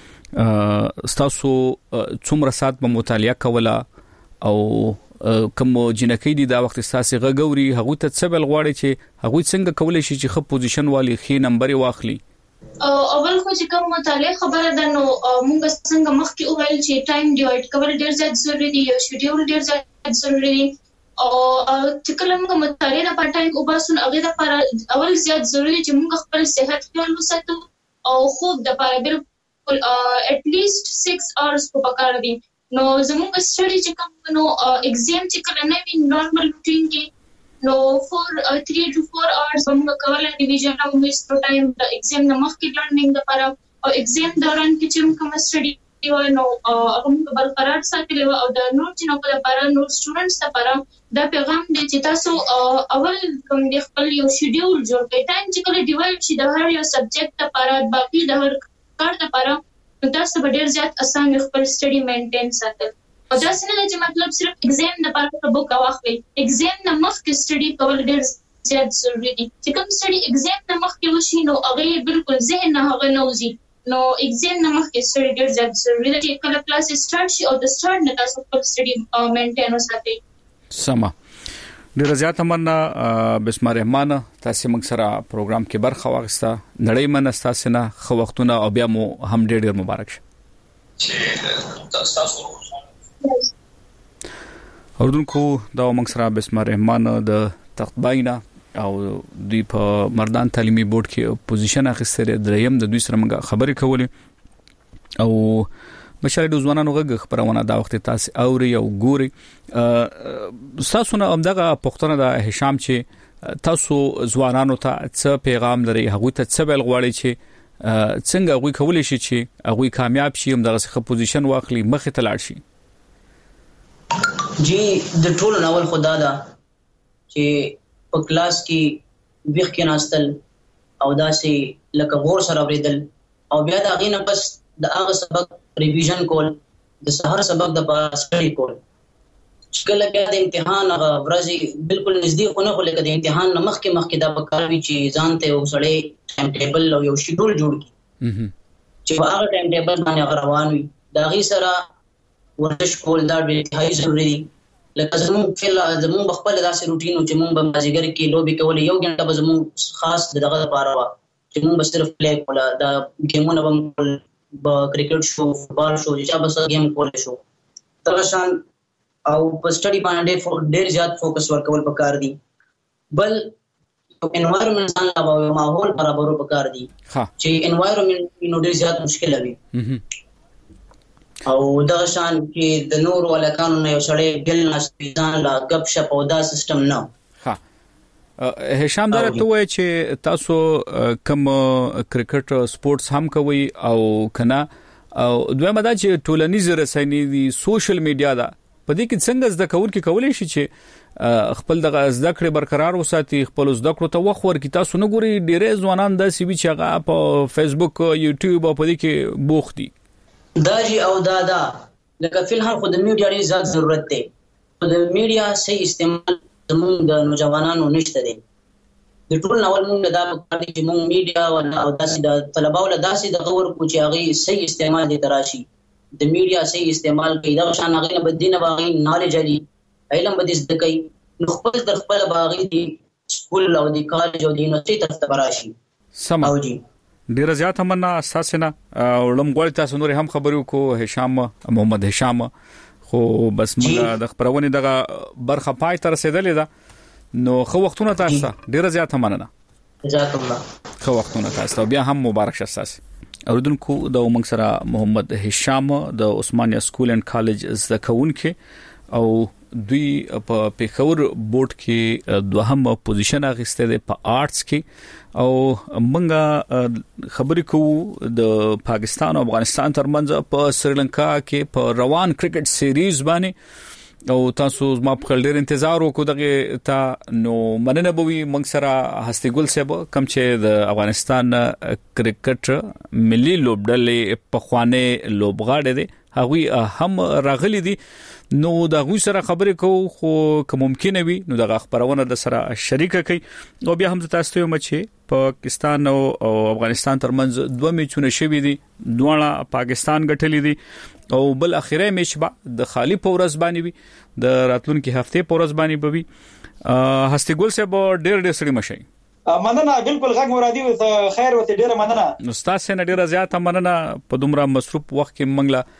چې تاسو څومره سات په مطالعه کوله او کوم جنکی دي دا وخت تاسو غووري هغه ته څه بل غواړي چې هغه څنګه کولای شي چې خپ پوزیشن والی خې نمبر واخلي اول خو چې کوم مطالعه خبره ده نو موږ څنګه مخکې وویل چې ټایم ډیوایډ کول ډیر زیات ضروری دی او شیډول ډیر زیات ضروری دی او چې کله موږ مطالعه نه پټایم او باسون هغه د پر اول زیات ضروری چې موږ خپل صحت خیال وساتو او خوب د پر بالکل at least 6 hours په پکار دي. نو زموږ سټډي چې کوم نو ایگزام چې کله نه وي نورمال روټین کې نو for 3 to 4 hours موږ کولای ډیویژن او میستو ټایم د ایگزام نه مخکې لرنینګ لپاره او ایگزام دوران کې چې کوم سټډي نو هغه موږ برقرار ساتلی او د نور چې نو په لپاره نور سټوډنټس لپاره دا پیغام دی چې تاسو اول کوم د خپل یو شیډول جوړ کړئ ټایم چې کله ډیوایډ شي د هر یو سبجیکټ لپاره باقي د هر کار لپاره نو تاسو به ډیر زیات اسان خپل سټډي مینټین ساتل او دا څنګه چې مطلب صرف ایگزام لپاره بوک واخلئ ایگزام نه مخکې سټډي کول ډیر زیات ضروری دي چې کوم سټډي ایگزام نه مخکې وشي نو هغه بالکل ذهن نه هغه نوځي نو ایگزام نه مخکې سټډي ډیر زیات ضروری ده چې کله کلاس سٹارټ شي او د سٹارټ نه تاسو خپل سټډي مینټین وساتئ. سما ډیر زیات مننه بسم رحمان تاسو موږ سره پروګرام کې برخه واغسته نړۍ منستا سينه خو وختونه او بیا مو هم ډیر مبارک شه تاسو اوردونکو دا موږ سره بسم رحمان د تختباینا او دوی په مردان تعلیمي بورډ کې پوزیشن اخیستره دریم د دوی سره موږ خبرې کولې او بشری د ځوانانو غږ خبرونه دا وخت تاسو اوري او ګوري تاسو نه همدغه پښتنه د هشام چې تاسو ځوانانو ته څه پیغام لري هغه ته څه بل غواړي چې څنګه هغه کولای شي چې هغه کامیاب شي همدغه څه پوزیشن واخلي مخې ته لاړ شي. جی د ټول ناول خدا دا چې په کلاس کې ویخ کې ناستل او داسې لکه غور سره اوریدل او بیا دا غینه پس د هغه سبق ریویژن کول د سحر سبق د پاسټډي کول چې کله بیا د امتحان هغه ورځي بالکل نږدې خونه خو لکه د امتحان مخکې دا پکاروي چې ځان ته وسړې ټایم ټیبل او یو شیډول جوړ کړي چې په هغه ټایم ټیبل باندې روان وي دا غي سره ورزش کول دا ډېر هاي ضروري دي. لکه زموږ خپل داسې روټین چې موږ په مازیګر کې لوبي کولې یو غنټه به زموږ خاص دغه لپاره وا چې موږ صرف پلی کوله دا گیمونه به په کرکټ شو فوتبال شو چې بس گیم کول شو ترشان او په سټډي باندې ډېر زیات فوکس ورکول پکار دي. بل انوایرنمنت ځان لا ماحول برابر پکار دي چې انوایرنمنت نو ډېر زیات مشکل وي او دا شان کې د نور ولکانو نه یو سړی ګل ناشتيزان لا غب شپ او دا سیستم نه. ها هشام درته وای چې تاسو کوم کرکټ سپورتس هم کوي او کنه او دویمه دا چې ټولنیز رسنۍ دي سوشل میډیا دا په دې کې څنګه زده کوونکي کولای شي چې خپل د زده کړې برقرار وساتي خپل زده کړو ته وخت ورکړي. تاسو نه ګوري ډېر ځوانان د سی وی چې هغه په فیسبوک یوټیوب او په دې کې بوخت دي دا جی او دا لکه فلحال خو د میډیا ډېر زیات ضرورت دی د میډیا صحیح استعمال زموږ د نوجوانانو نشته دی. د ټول ناول موږ دا پکار دي چې موږ میډیا او داسې د طلباو له داسې د غور کو چې هغه صحیح استعمال دي تراشي د میډیا صحیح استعمال کوي دا شان هغه نه بدینه باغی نالج علي علم بده زده کوي نو خپل باغی دي سکول او د کالج او د یونیورسيټي طرف ته راشي. سم او جی ډیر زیات مننه اساسنه ولم غوړ تاسو نور هم خبرو کو هشام محمد هشام خو بس موږ د خبرونه دغه برخه پای تر رسیدلې ده نو خو وختونه تاسو ډیر زیات مننه جزاک الله خو وختونه تاسو بیا هم مبارک شه تاسو اوردونکو د موږ سره محمد هشام د عثمانیه سکول اند کالج زکون کې او دوی په پیښور بورډ کې دوهم پوزیشن اخیسته ده په آرټس کې او موږ خبرې کوو د پاکستان او افغانستان ترمنځ په سریلانکا کې په روان کرکټ سیریز باندې او تاسو ما په ډېر انتظار وکړو دغه ته نو مننه بوي موږ سره هستي ګل صاحب کوم چې د افغانستان کرکټ ملي لوبډلې په خوانه لوبغاړي دي هغه هم راغلي دي نو دا غوي سره خبرې کوو خو کوم ممکن وي نو دا خبرونه د سره شریک کړي او بیا هم تاسو ته مچې پاکستان او افغانستان ترمنځ دوه میچونه شوي دي دوه پاکستان ګټلې دي او بل اخیری میچ به د خالی پورز باندې وي د راتلونکي هفته پورز باندې بوي هستي ګل صاحب ډېر سړي مشي مننه بالکل غږ مرادي خیر وته ډیره مننه نو تاسو نه ډیره زیاته مننه په دومره مصروف وخت کې منګله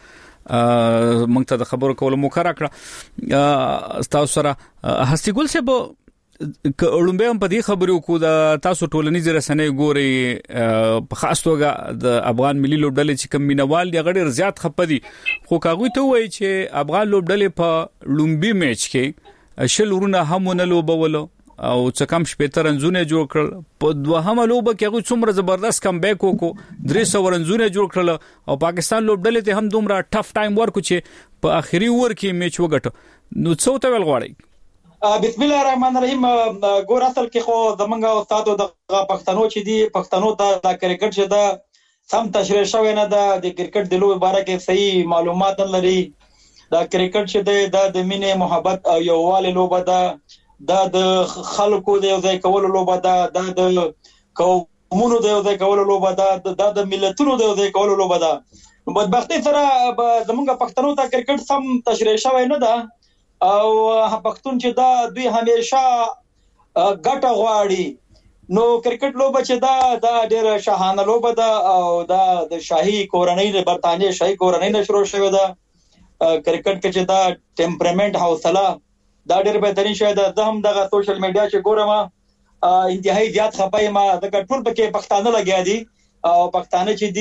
موږ ته د خبرو کولو موقع راکړه. تاسو سره هستی ګل صاحب کولمبیا هم په دې خبرو کو د تاسو ټولنیز رسنۍ ګوري په خاص توګه د افغان ملي لوبډلې چې کوم مینوال دی غړي زیات خپدي خو کاغوي ته وایي چې افغان لوبډلې په لومبي میچ کې شل ورونه هم نه لوبولو او څه کم شپې رنزونه جوړ کړل. په دوهمه لوبه کې هغه څومره زبردست کم بیک وکړو 300 رنزونه جوړ کړل او پاکستان لوبډلې ته هم دومره ټف ټایم ورکو چې په اخري ور کې میچ وګټو. نو څو ته ویل غواړي؟ بسم الله الرحمن الرحیم. ګور اصل کې خو زمونږ استادو د پښتنو چې دی پښتنو ته د کرکټ چې دا سم تشریح شوی نه ده، د کرکټ د لوبې باره کې صحیح معلومات نه لري. دا کرکټ چې دی دا د مینې محبت او یووالي لوبه ده، دا د خلکو د یو ځای کولو لوبه ده، دا د قومونو د یو ځای کولو لوبه ده، دا د ملتونو د یو ځای کولو لوبه ده. بدبختي سره زمونږ پښتنو ته کرکټ سم تشریح شوی نه ده او پښتون چې دا دوی همیشه ګټه غواړي. نو کرکټ لوبه چې دا ډېر شاهانه لوبه ده او دا د شاهي کورنۍ د برتانیې شاهي کورنۍ نه شروع شوې ده. کرکټ کې چې دا ټمپرمنټ حوصله دا ډېر بهترین شی ده. زه هم دغه سوشل میډیا چې ګورم انتهایی زیات خپای ما د ټول پکې پښتانه لګیا دي او پښتانه چې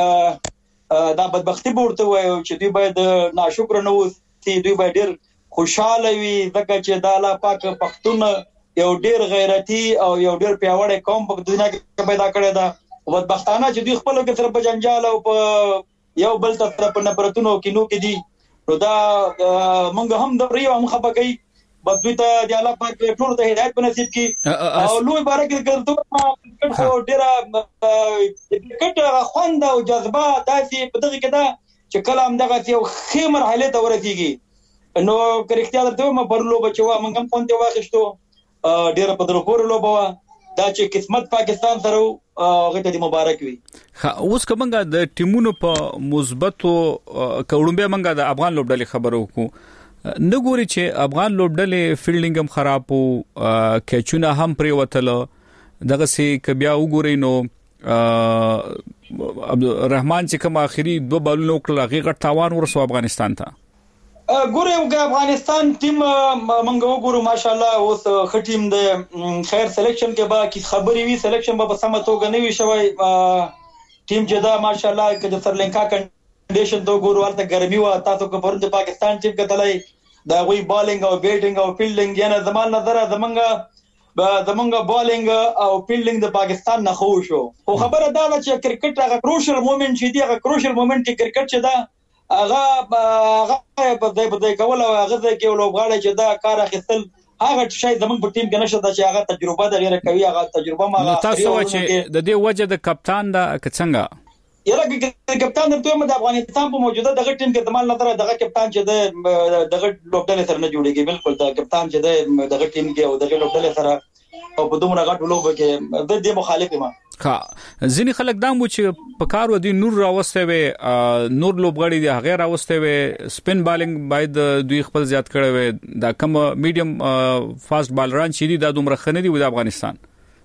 دي دا بدبختی ورته وایي چې دوی باید ناشکر نه وي، دوی باید ډېر خوشاله وي ځکه چې دا الله پاک پښتون یو ډېر غیرتی او یو ډېر پیاوړی قوم په دنیا کې پیدا کړی ده. بدبختانه چې دوی خپل کې سره په جنجال او په یو بل تر په نفرتونو کې نو کې دي. نو دا موږ هم د ریو هم خبرګي بس دوی ته د الله پاک ټول ته هدایت په نصیب کړي او لوی بارک ګرځو او ډېر کرکټ خوند او جذبه داسې په دغه کې دا چې کله هم دغه یو ښه مرحله ته ورسیږي. نو کرکټیا درته ما پر لوبه چې وا موږ هم خوند واخیستو ډېر په درو پور لوبه دا چې قسمت پاکستان سره هغه ته مبارک وي. اوس کومه د ټیمونو په مثبتو کولمبیا منګه د افغان لوبډلې خبرو کو نه ګوري چې افغان لوبډلې فیلډینګ هم خراب وو، کیچونه هم پریوتل. دغه سي کبیا وګوري نو عبدالرحمن چې کوم اخري 2 بالونه وکړل هغه غټ تاوان ورسو افغانستان ته. ګورم افغانستان ټیم منګو ګورو ماشاءالله اوس ښه ټیم دی. خیر سلیکشن کې با کی خبري وی سلیکشن به سم توګه نه وی شوی. ټیم چې دا ماشاءالله کې د سرلنکا کنډیشن تو ګورو ورته ګرمي وا تاسو کو پرند پاکستان ټیم کتلای دا وی بالینګ او بیټینګ او فیلډینګ یعنی زمان نظر زمونږ بالینګ او فیلډینګ د پاکستان نه خو شو. خو خبره دا ده چې کرکټ هغه کروشل مومنت چې دی هغه کروشل مومنت کې کرکټ چې دا هغه په دې کول او هغه کې لوبغاړي چې دا کار اخیستل هغه شی زمونږ په ټیم کې نشته چې هغه تجربه د لري کوي. هغه تجربه ما تاسو چې د دې وجه د کپتان دا څنګه یره کپتان درته د افغانستان په موجوده دغه ټیم کې زمال نظر دغه کپتان چې دغه لوبډلې سره نه جوړیږي. بالکل دا کپتان چې دغه ټیم کې او دغه لوبډلې سره او په دومره غټ لوب کې د دې مخالف ما ځینې خلک دا مو چې په کار ودی نور راوسته وي نور لوبغړي دي هغه راوسته وي سپین بالینګ باید دوی خپل زیات کړي وي. دا کوم میډیم فاست بالران چې دي دا دومره خنه دي د افغانستان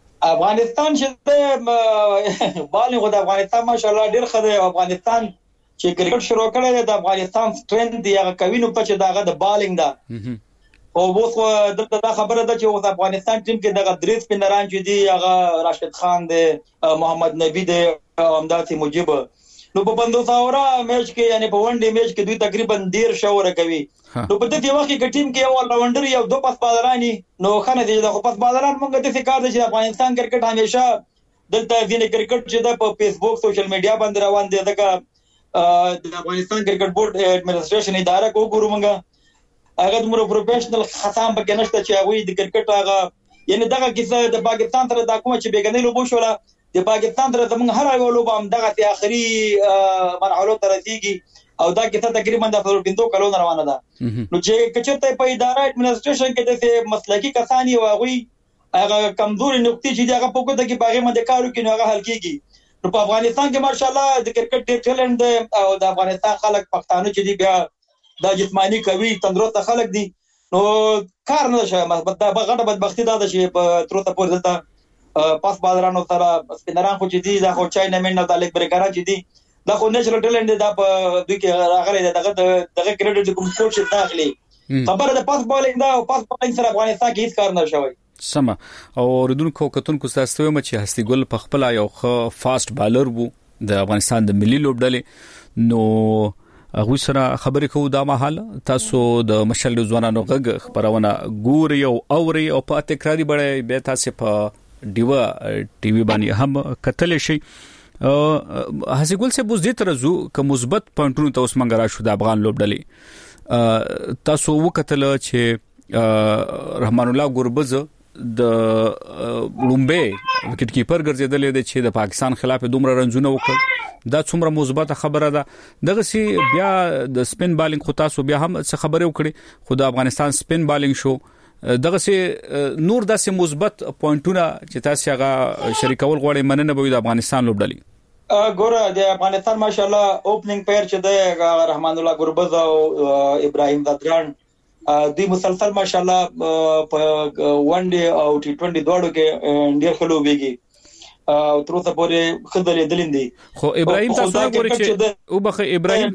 چې بالینګ د افغانستان ماشاءالله ډیر ښه دی. افغانستان چې کرکټ شروع کړی دی د افغانستان سټرنث دی هغه کوي نو په چې داغه د بالینګ ده او اوس دا خبره ده چې اوس افغانستان ټیم کې دغه درې سپینران چې دی هغه راشد خان دی، محمد نبی دی او امداد مجيب. نو په 500 میچ کې یعنی په ون ډے میچ کې دوی تقریبا 1.5 شاوره کوي. نو په دې وخت کې ټیم کې یو راونډر یو 2 پاس بالرانی نو خنه دي د پاس بالران موږ د څه کار دي چې افغانستان کرکټ همیشه دلته ځینې کرکټ چې د په فیسبوک سوشل میډیا باندې روان دي دغه د افغانستان کرکټ بورډ اډمنسټریشن اداره کو ګورو موږ هغه د پروفیشنل خصام په کې نشته چې هغه د کرکټ هغه یعنی دغه کیسه د پاکستان سره د کوم چې بیګنې لوبو شوله د پاکستان سره زموږ هر یو لوب هم دغه ته اخري مرحله ته رسیدي او دا کیسه تقریبا د 15 کلونو روانه ده. نو چې کچته په اداره اډمنسټریشن کې د مسلکی کسانی او هغه کمزوري نقطې چې هغه په کوته کې باغې مده کارو کې نو هغه حل کیږي. نو په افغانستان کې ماشاءالله د کرکټ ډېر ټیلنټ دی او د افغانستان خلک پښتانه چې دی بیا د جسمانی کوي تندرست خلک دي نو کار نه شي. دا غټه بدبختی ده چې په تروته پور دلته پاس بالرانو سره سپینران خو چې دي دا خو چای نه مننه د لیک بریکارا چې دي دا خو نېچرل ټیلنټ دا په دوی کې راغلي دغه کریډټ کوم کوچ داخلي خبره د پاس بالینګ دا او پاس بالینګ سره افغانستان کې هیڅ کار نه شوی. سم او ردونکو کتونکو تاسو ته چې هستی ګل په خپل یو فاست بالر وو د افغانستان د ملي لوبډلې نو هغه سره خبرې کوو دا مهال تاسو د مشل ځوانانو غږ خبرونه ګوري او اوري او په تکراری بړې به تاسو په ډیوا ټي وي باندې هم کتل شي. هستی ګل سے بوز دې ترزو ک مثبت پوینټونو ته اوس منګرا شو د افغان لوبډلې تاسو وکتل چې رحمان الله ګوربز د لومبه وکټ کیپر ګرځیدل دي چې د پاکستان خلاف دومره رنځونه وکړ دا څومره مثبت خبره ده. دغه سی بیا د سپین بالینګ خو تاسو بیا هم څه خبره وکړي خو د افغانستان سپین بالینګ شو دغه سی نور داسې مثبت پوینټونه چې تاسو هغه شریکول غواړي مننه به د افغانستان لوبډلې. ګوره د افغانستان ماشاءالله اوپننګ پیر چې د رحمان الله ګوربز او ابراهیم دادګان دوی مسلسل ماشاءالله په ون ډے او ټي 20 دوړو کې ډیر خلو ویږي او تر اوسه پورې خدای دلیندي خو ابراهیم تاسو غواړئ چې او بخ ابراهیم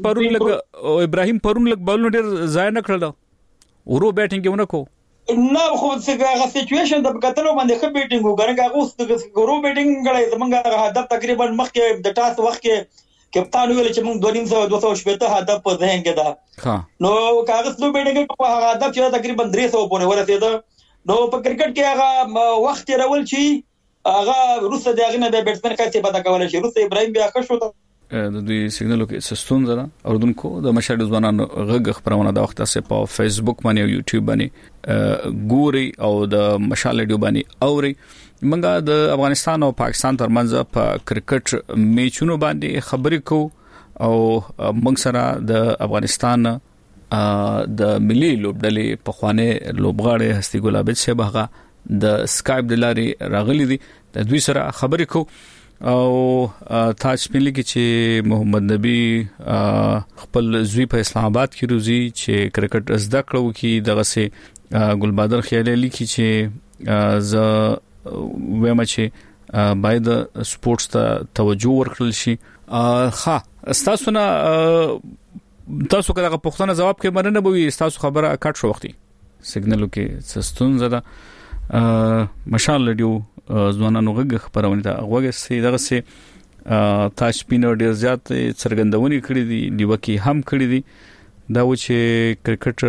پرون لګ بولنو ډیر ځای نه کړل ورو بیټینګ ونه کو نه خو څنګه سچويشن د کتلو باندې خو بیټینګ وګورګه اوس ورو بیټینګ غړې زمونږه هدف تقریبا مخکې د ټاس وخت کې کپتان ویل چې موږ 200 هدف په ذهن کې ده نو کاغذ نو بیټینګ په هدف چې تقریبا 300 پورې ورسېده نو په کرکټ کې هغه وخت راول شي هغه روسه دغه نه د بیټسمن کاتي پتا کول شي روسه ابراهیم بیا ښه شو د دوی سیګنالو کې سستون زده اوردونکو د مشهد ځوانانو غږ خبرونه د وخت سره په فیسبوک باندې او یوټیوب باندې ګوري او د مشال ډیو باندې اوري منګه د افغانستان او پاکستان ترمنځ په کرکټ میچونو باندې خبرې کو او موږ سره د افغانستان د ملي لوبډلې په خوانه لوبغاړي هستی ګل عابد صاحب هغه د سکایپ د لارې راغلي دي د دوی سره خبرې کو او تاج پنلی کې چې محمد نبی خپل زوی په اسلام آباد کې روزي چې کرکټ زده کړو کې دغه سه ګلبادر خیالي لیکي چې ز وېم چې باید سپورتس ته توجه ورکړل شي. تاسو نه تاسو کله پوښتنه جواب کې مننه بوي تاسو خبره کټ شو وختي سیګنالو کې سستون زده مشال ډیو ځوانانو غږ خبرونه دا غوږه دغه سه تاج پینو ډیر زیات څرګندونې کړې دي نیوکي هم کړې دي دا و چې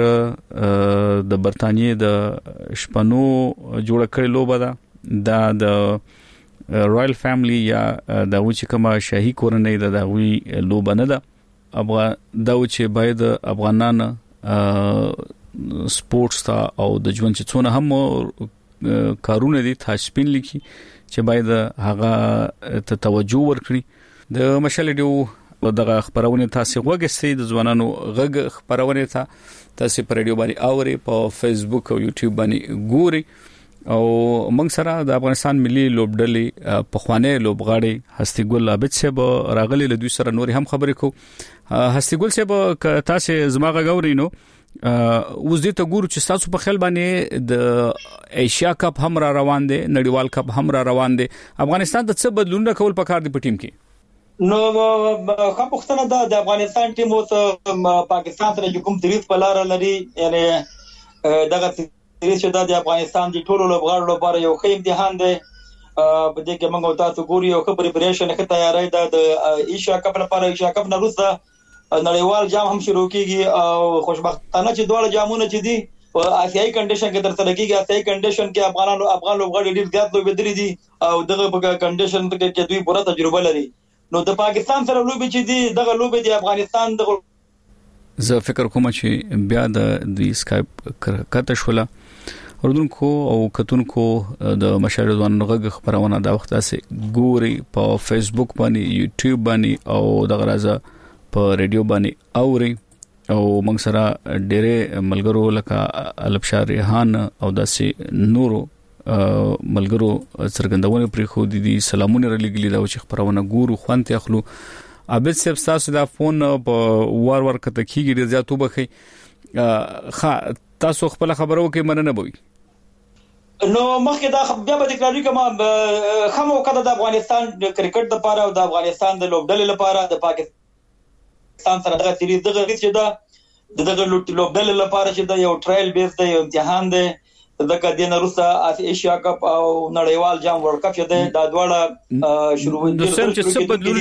کرکټ د برتانیې د شپنو جوړ کړي لوبه ده د رویل فیملی یا د و چې کومه شاهي کورنۍ د غوي لوبه نه ده دا و چې باید افغانان سپورتس ته او د ژوند چې څونه هم کارونه دي تاسو لیکي چې باید هغه ته توجه ورکړي. د مشال ډیو دغه خبرونه تاسو وګورئ د ځوانانو غږ خبرونه تاسو په رادیو باندې اوري په فیسبوک او یوټیوب باندې ګوري او موږ سره د افغانستان ملي لوبډلې په خوانه لوبغاړي هستی ګل عابد صاحب راغلي له دوی سره نور هم خبرې کو. هستی ګل صاحب تاسو زماغه غوري نو اوس دې ته ګورو چې تاسو په خیال باندې د ایشیا کپ هم را روان دي نړیوال کپ هم را روان دي افغانستان ته څه بدلون کول پکار دي په ټیم کې. نو خو پښتنه د افغانستان ټیم او پاکستان سره کوم دریس په لار لري یعنی دغه دریس چې د افغانستان د ټولو لوبغاړو لپاره یو ښه امتحان دی په دې کې موږ تاسو ګوري او خبرې پریشن ښه تیاری د ایشیا کپ لپاره ایشیا کپ نه وروسته نړیوال جام هم شروع کیږي او خوشبختانه چې دوه جامونه چې دي په آسیایي کنډیشن کې ترسره کیږي. آسیایي کنډیشن کې افغان لوبغاړي ډیر زیات لوبېدلي دي او دغه په کنډیشن کې دوی پوره تجربه لري. نو د پاکستان سره لوبې چې دي دغه لوبې د افغانستان دغه زه فکر کوم چې بیا د سکایپ کته شوله اوردونکو او کتونکو د مشال ځوانانو غږ خبرونه دا وخت اسه ګوري په فیسبوک باندې یوټیوب باندې او دغه راځه په ریډیو باندې اوري او موږ سره ډېرې ملګرو لکه البشار ریحان او داسې نورو ملګرو څرګندونه پرې خو دي سلامونه رلګلي دا چې خبرونه ګورو خوانته اخلو. عابد صاحب تاسو دا فون په وار کته کیږي ډېر زیات وبخي تاسو خپل خبرو کې مننه بوي. نو مخکې دا بیا به تکراری کوم خمو کده د افغانستان د کرکټ لپاره او د افغانستان د لوبډلې لپاره د پاکستان سره دغه سریز دغه چې دا دغه لوبډلې لپاره چې دا یو ټرایل بیس دی یو امتحان دی دغه د نروسا ایشیا کپ او نړیوال جام ورلد کپ چې دا دواړه شروع دي د سم چې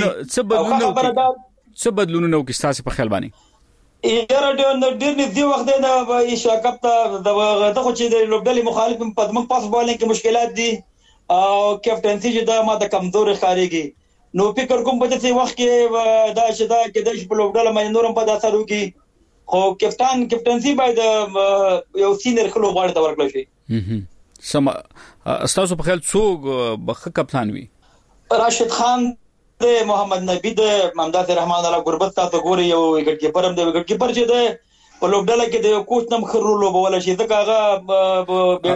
څه بدلونه کې تاسو په خیال باندې یاره ډېر نږدې وخت دی د ایشیا کپ ته دغه خو چې د لوبډلې مخالف په دمن پاس بالینګ کې مشکلات دي او کیپټنسي چې دا ماته کمزور ښکارېږي نو فکر کوم په دې وخت کې دا چې دا کې د لوبډلې باندې نورم په اثر وکړي خو کیپټنسي باید یو سینیر خلک غواړي دا ورکړل شي سم تاسو په خیال څوک بخ کپتان وي راشد خان د محمد نبی د ممداد رحمان الله غربت تاسو ګوري یو وکټ کیپر هم دی وکټ کیپر چې د په لوبډله کې د کوچ نم خرولو بوله شي دا هغه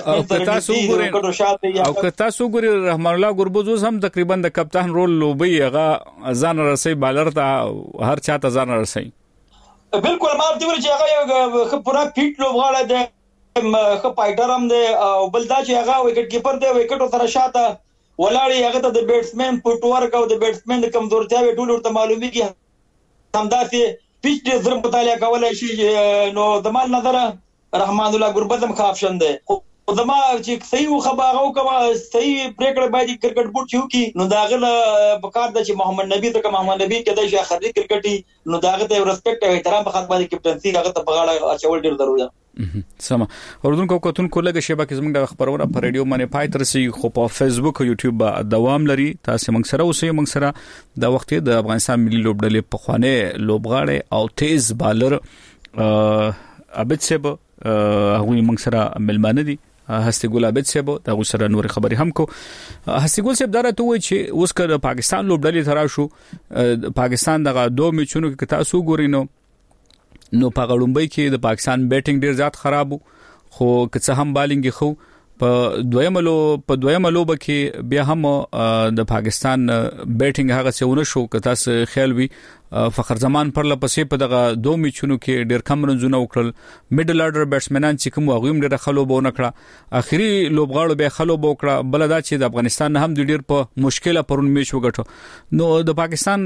او که تاسو ګوري رحمان الله غربت هم تقریبا د کپتان رول لوبي هغه ځان رسي بالر ته هر چاته ځان رسي بالکل ما د ویل چې هغه پورا فټ لوبغاړه ده خو پایټر هم دی او بل دا چې هغه وکټ کیپر دی وکټ سره شاته ولاړی هغه ته د بیټسمن پټ ورک او د بیټسمن د کمزورتیا ټول ورته معلومیږي همداسې پیچ دې زر مطالعه کولای شي نو د مال نظر رحمان الله غربت هم خاپشن دی خو زما چې صحیح خبره او کما صحیح پریکړه باید کرکټ بورډ چو کی نو داغه بکار د چې محمد نبی ته محمد نبی کې د شاخري کرکټي نو داغه ته ریسپیکټ او احترام په خاطر باندې کیپټنسي هغه ته په غاړه اچول ډیر ضروري ده سم اوردونکو کوتونکو لګه شبکه زموږ د خبرونه په رادیو باندې پای تر سي خو په فیسبوک او یوټیوب با دوام لري تاسو موږ سره اوسئ موږ سره د وخت د افغانستان ملي لوبډلې په خوانه لوبغاړي او تیز بالر عبد سیب هغه موږ سره ملمانه دي هستی ګل عبد سیب دا سره نور خبري هم کو هستی ګل سیب درته وای چې اوس کله پاکستان لوبډلې ترا شو پاکستان دغه دوه میچونو کې تاسو ګورینو نو په غړومبۍ کې د پاکستان بیټینګ ډیر زیات خراب خو که څه هم بالینګ خو په دویمه لوبه کې بیا هم د پاکستان بیټینګ هغه څونه شو که تاسو خیال وي فخر زمان پر لپسې په دغه دوه میچونو کې ډیر کم رنزونه وکړل میډل آرډر بیټسمنان چې کوم واغویم ډیر خلوب ونکړه اخري لوبغاړو به خلوب وکړه بل دا چې د افغانستان هم ډیر په مشکله پرون میچ وګټو نو د پاکستان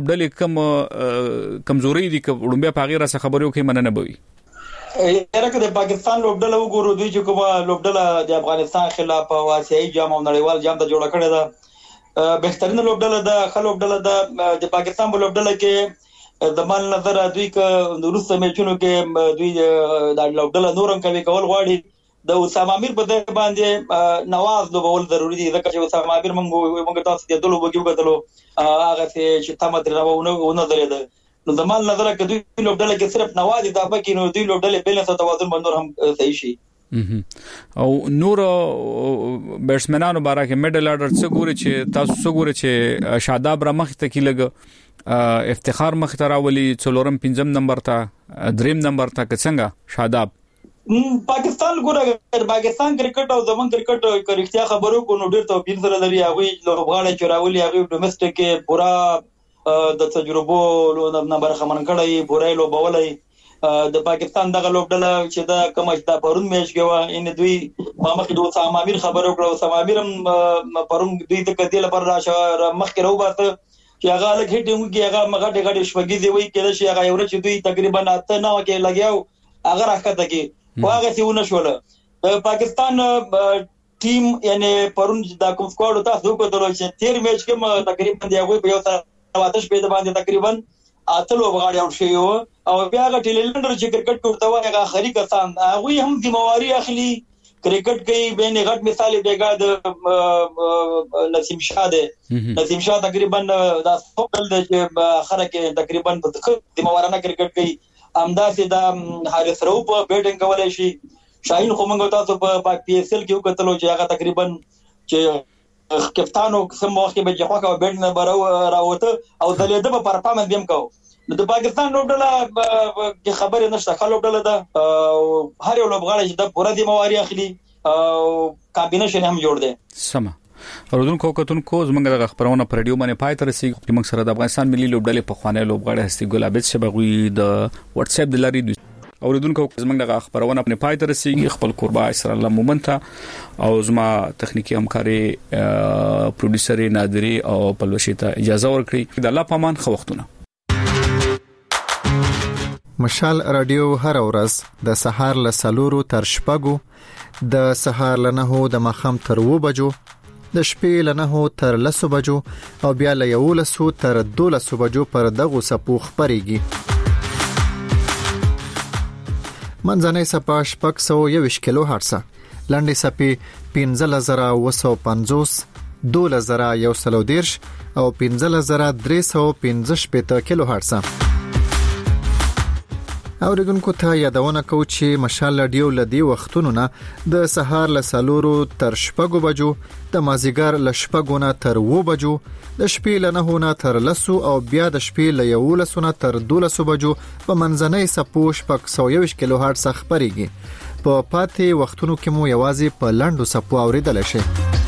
لوبډلې کمزوري دي که وړاندې پاغیره څخه خبرو کې مننه بوي یره د پاکستان لوبډله وګورو دوی چې کومه لوبډله د افغانستان خلاف او آسیایي جام او نړیوال جام ته جوړه کړې ده بهترین لوبډله ده خلوبډله ده د پاکستان په لوبډله کې د مال نظر دوی ک روسه میچونو کې دوی د لوبډله نورم کوي کول غواړي د اسامه امیر په ځای باندې نواز لوبول ضروری دي ځکه چې اسامه امیر موږ تاسو ته دلو وګیو غتلو هغه چې تمه درنونه درېده نو د مال نظر کې دوی لوبډله کې صرف نواز د پکې نو دوی لوبډله بیلنس او توازن باندې هم صحیح شي او نور بیټسمنانو بارکه میډل آرډر څه ګوري چې تاسو څه ګوري چې شاداب را مخ ته کې لګ افتخار مخ ته راولي څلورم پنځم نمبر ته دریم نمبر ته څنګه شاداب پاکستان ګوره پاکستان کرکټ او زمون کرکټ کریختیا خبرو کو نو ډیر توپیر سره لري هغه لوبغاړي چراولي هغه ډومېسټک کې پورا د تجربو نمبر خمن کړی پورا لوبولای د پاکستان دغه لوبډله چې دا کوم چې پرون میچ کې ان دوی مخکې دوه سامامیر خبرو کړو سامامیر پرون دوی د کدی لپاره راشه مخکې راوباته چې هغه لکه هټینګ کې هغه مغه ډېر شپږی دی وای کله چې هغه یو چې دوی تقریبا اته نه کې لګیاو هغه راکته کې واغه سیونه شول د پاکستان ټیم یعنی پرون دا کوم سکواډ تاسو کو درو چې 13 میچ کې تقریبا دی هغه په یو سره واتش په باندې تقریبا اتلو بغاړي او شی او بیا غ ټیلندر چې کرکټ کوته وای هغه خري کسان هغه هم ذمہواری اخلي کرکټ کوي بین غټ مثال دیګه د نسیم شاه ده نسیم شاه تقریبا دا خپل د اخره کې تقریبا ذمہوارانه کرکټ کوي امداسې د حارث رو په بیټینګ کولای شي شاهین خو موږ تاسو په پی ایس ال کې وکړو چې هغه تقریبا چې کپتانو سم وخت به جوخه او بیټ نه راوته او دلیده په پرفارمنس دیم کو نو د پاکستان لوبډله کې خبره نشته خلک لوبډله ده هر یو لوبغاړي چې د پوره دی مواري اخلي او کابینیشن هم جوړ دی سم اوردونکو کوتونکو زمونږ د خبرونه پر رادیو باندې پای تر سي موږ سره د افغانستان ملي لوبډلې په خوانه لوبغاړي هستي ګل عبد شبغوي د واتس اپ د لاري اوریدونکو زموږ د خبرونه په پای ته رسیدي خپل قربا اسر الله مومن ته او زما تخنیکی همکاري پروډوسر نادری او پلوشي ته اجازه ورکړي د الله پامان خو وختونه مشال رادیو هر ورځ د سهار له 4 تر 6 د سهار له 9 د مخام تر 2 بجو د شپې له 9 تر 10 بجو او بیا له 11 تر 12 بجو پر دغه سپو خبريږي منځنۍ سپا شپږ 120 کیلو هرتز لاندې سپي 15950 12110 او 15315 کیلو هرتز اوریدونکو ته یادونه کوم چې مشال رادیو لدی وختونو نه د سهار له 4 تر 6 بجو د مازیګر له 6 نه تر 2 بجو د شپې له 9 نه تر 10 او بیا د شپې له 11 نه تر 12 بجو په منځنۍ سپو 120 کیلو هرتز خبريږي په پاتې وختونو کې مو یوازې په لاندو سپو اوریدل شي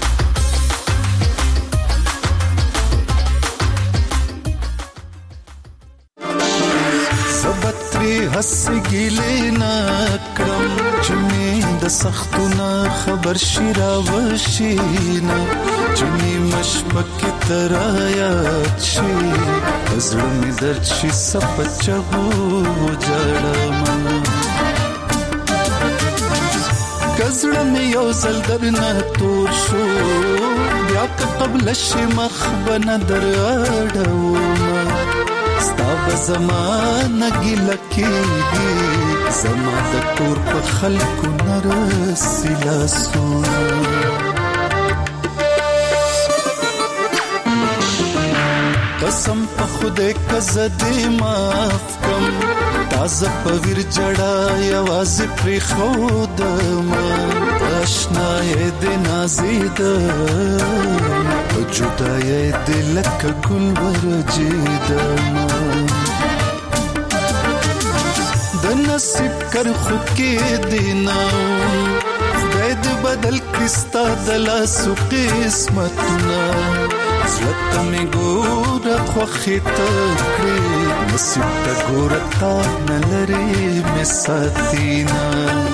هس ګیلې نکړم چې مې د سختونه خبر شي راوښینا چې مې مشبک ترایا شي زړه مې درد شي سپچغو جړم کزړه مې یو زل درنه تور شو بیا قبل شي مخبن دراړو ستاب زمانه ګلکېږي زما د کور په خلکو نرسي لاسونه قسم په خدای کزه دې معاف کم تازه په ویر جړا یوازې پرې خودم آشنای دې نازید جدای دې لکه ګل ورجیدم د نصیب کر خو کې دینا خدای دې بدل کړستا د لاسو قسمتونه زړه مې ګور خو خته کړې نصیب ته ګور تا نه لري مې ساتینا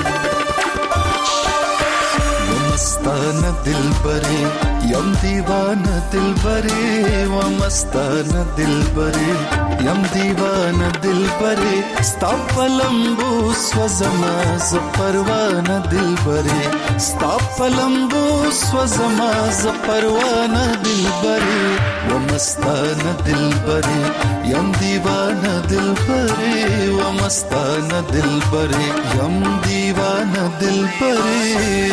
مستانه دلبرې یم دیوانه دلبرې و مستانه دلبرې یم دیوانه دلبرې ستا پلمبو سوزما ز پروانه دلبرې ستا پلمبو سوزما ز پروانه دلبرې و مستانه دلبرې یم دیوانه دلبرې و مستانه دلبرې یم دیوانه دلبرې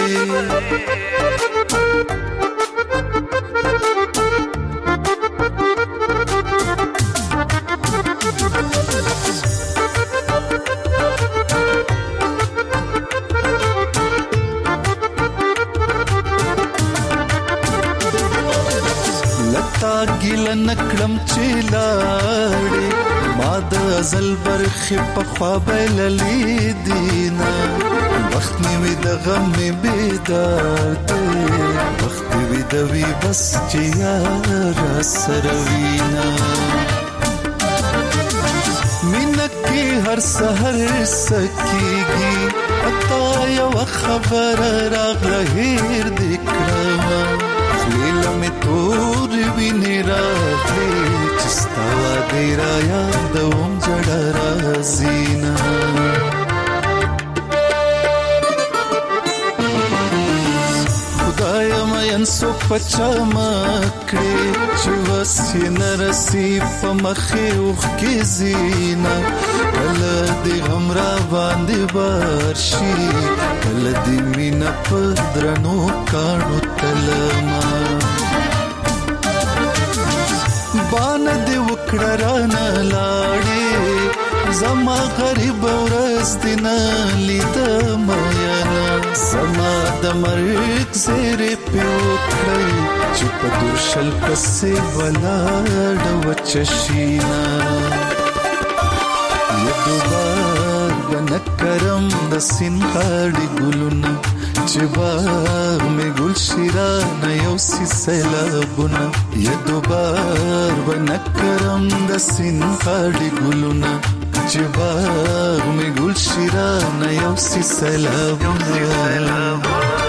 لتا ګل نکړم چې لاړې ما د ازل برخه په خوابل لیدینا وخت نیوی د غم بیدار دی وخت وی د وی بس چې یار سروینا مینکه هر سحر سکیږي پتا یو خبر راغله هیر دکړه لیلا می تور ویني راغلی چستا دې را یادوم جړه رازینا خدای مې انسو پچا مکړې چې وسې نرسي په مخې اوخ کې زینا کله دې غم را باندې بارشي کله دې مینا په درنو کاڼو تلما بان دې وکړه رانه لاړې زما غریب ورځ دې نه لیدم یانا زما د مرګ زیرې په وکړې چې په درشل پسې ولاړ وچشینا یدوبار بنکرم د سینغاړي ګلونه چې باغ مې ګل شیرانه یو سیلابونه یدوبار بنکرم د سینغاړي ګلونه چې باغ مې ګل شیرانه یو سی سلامونه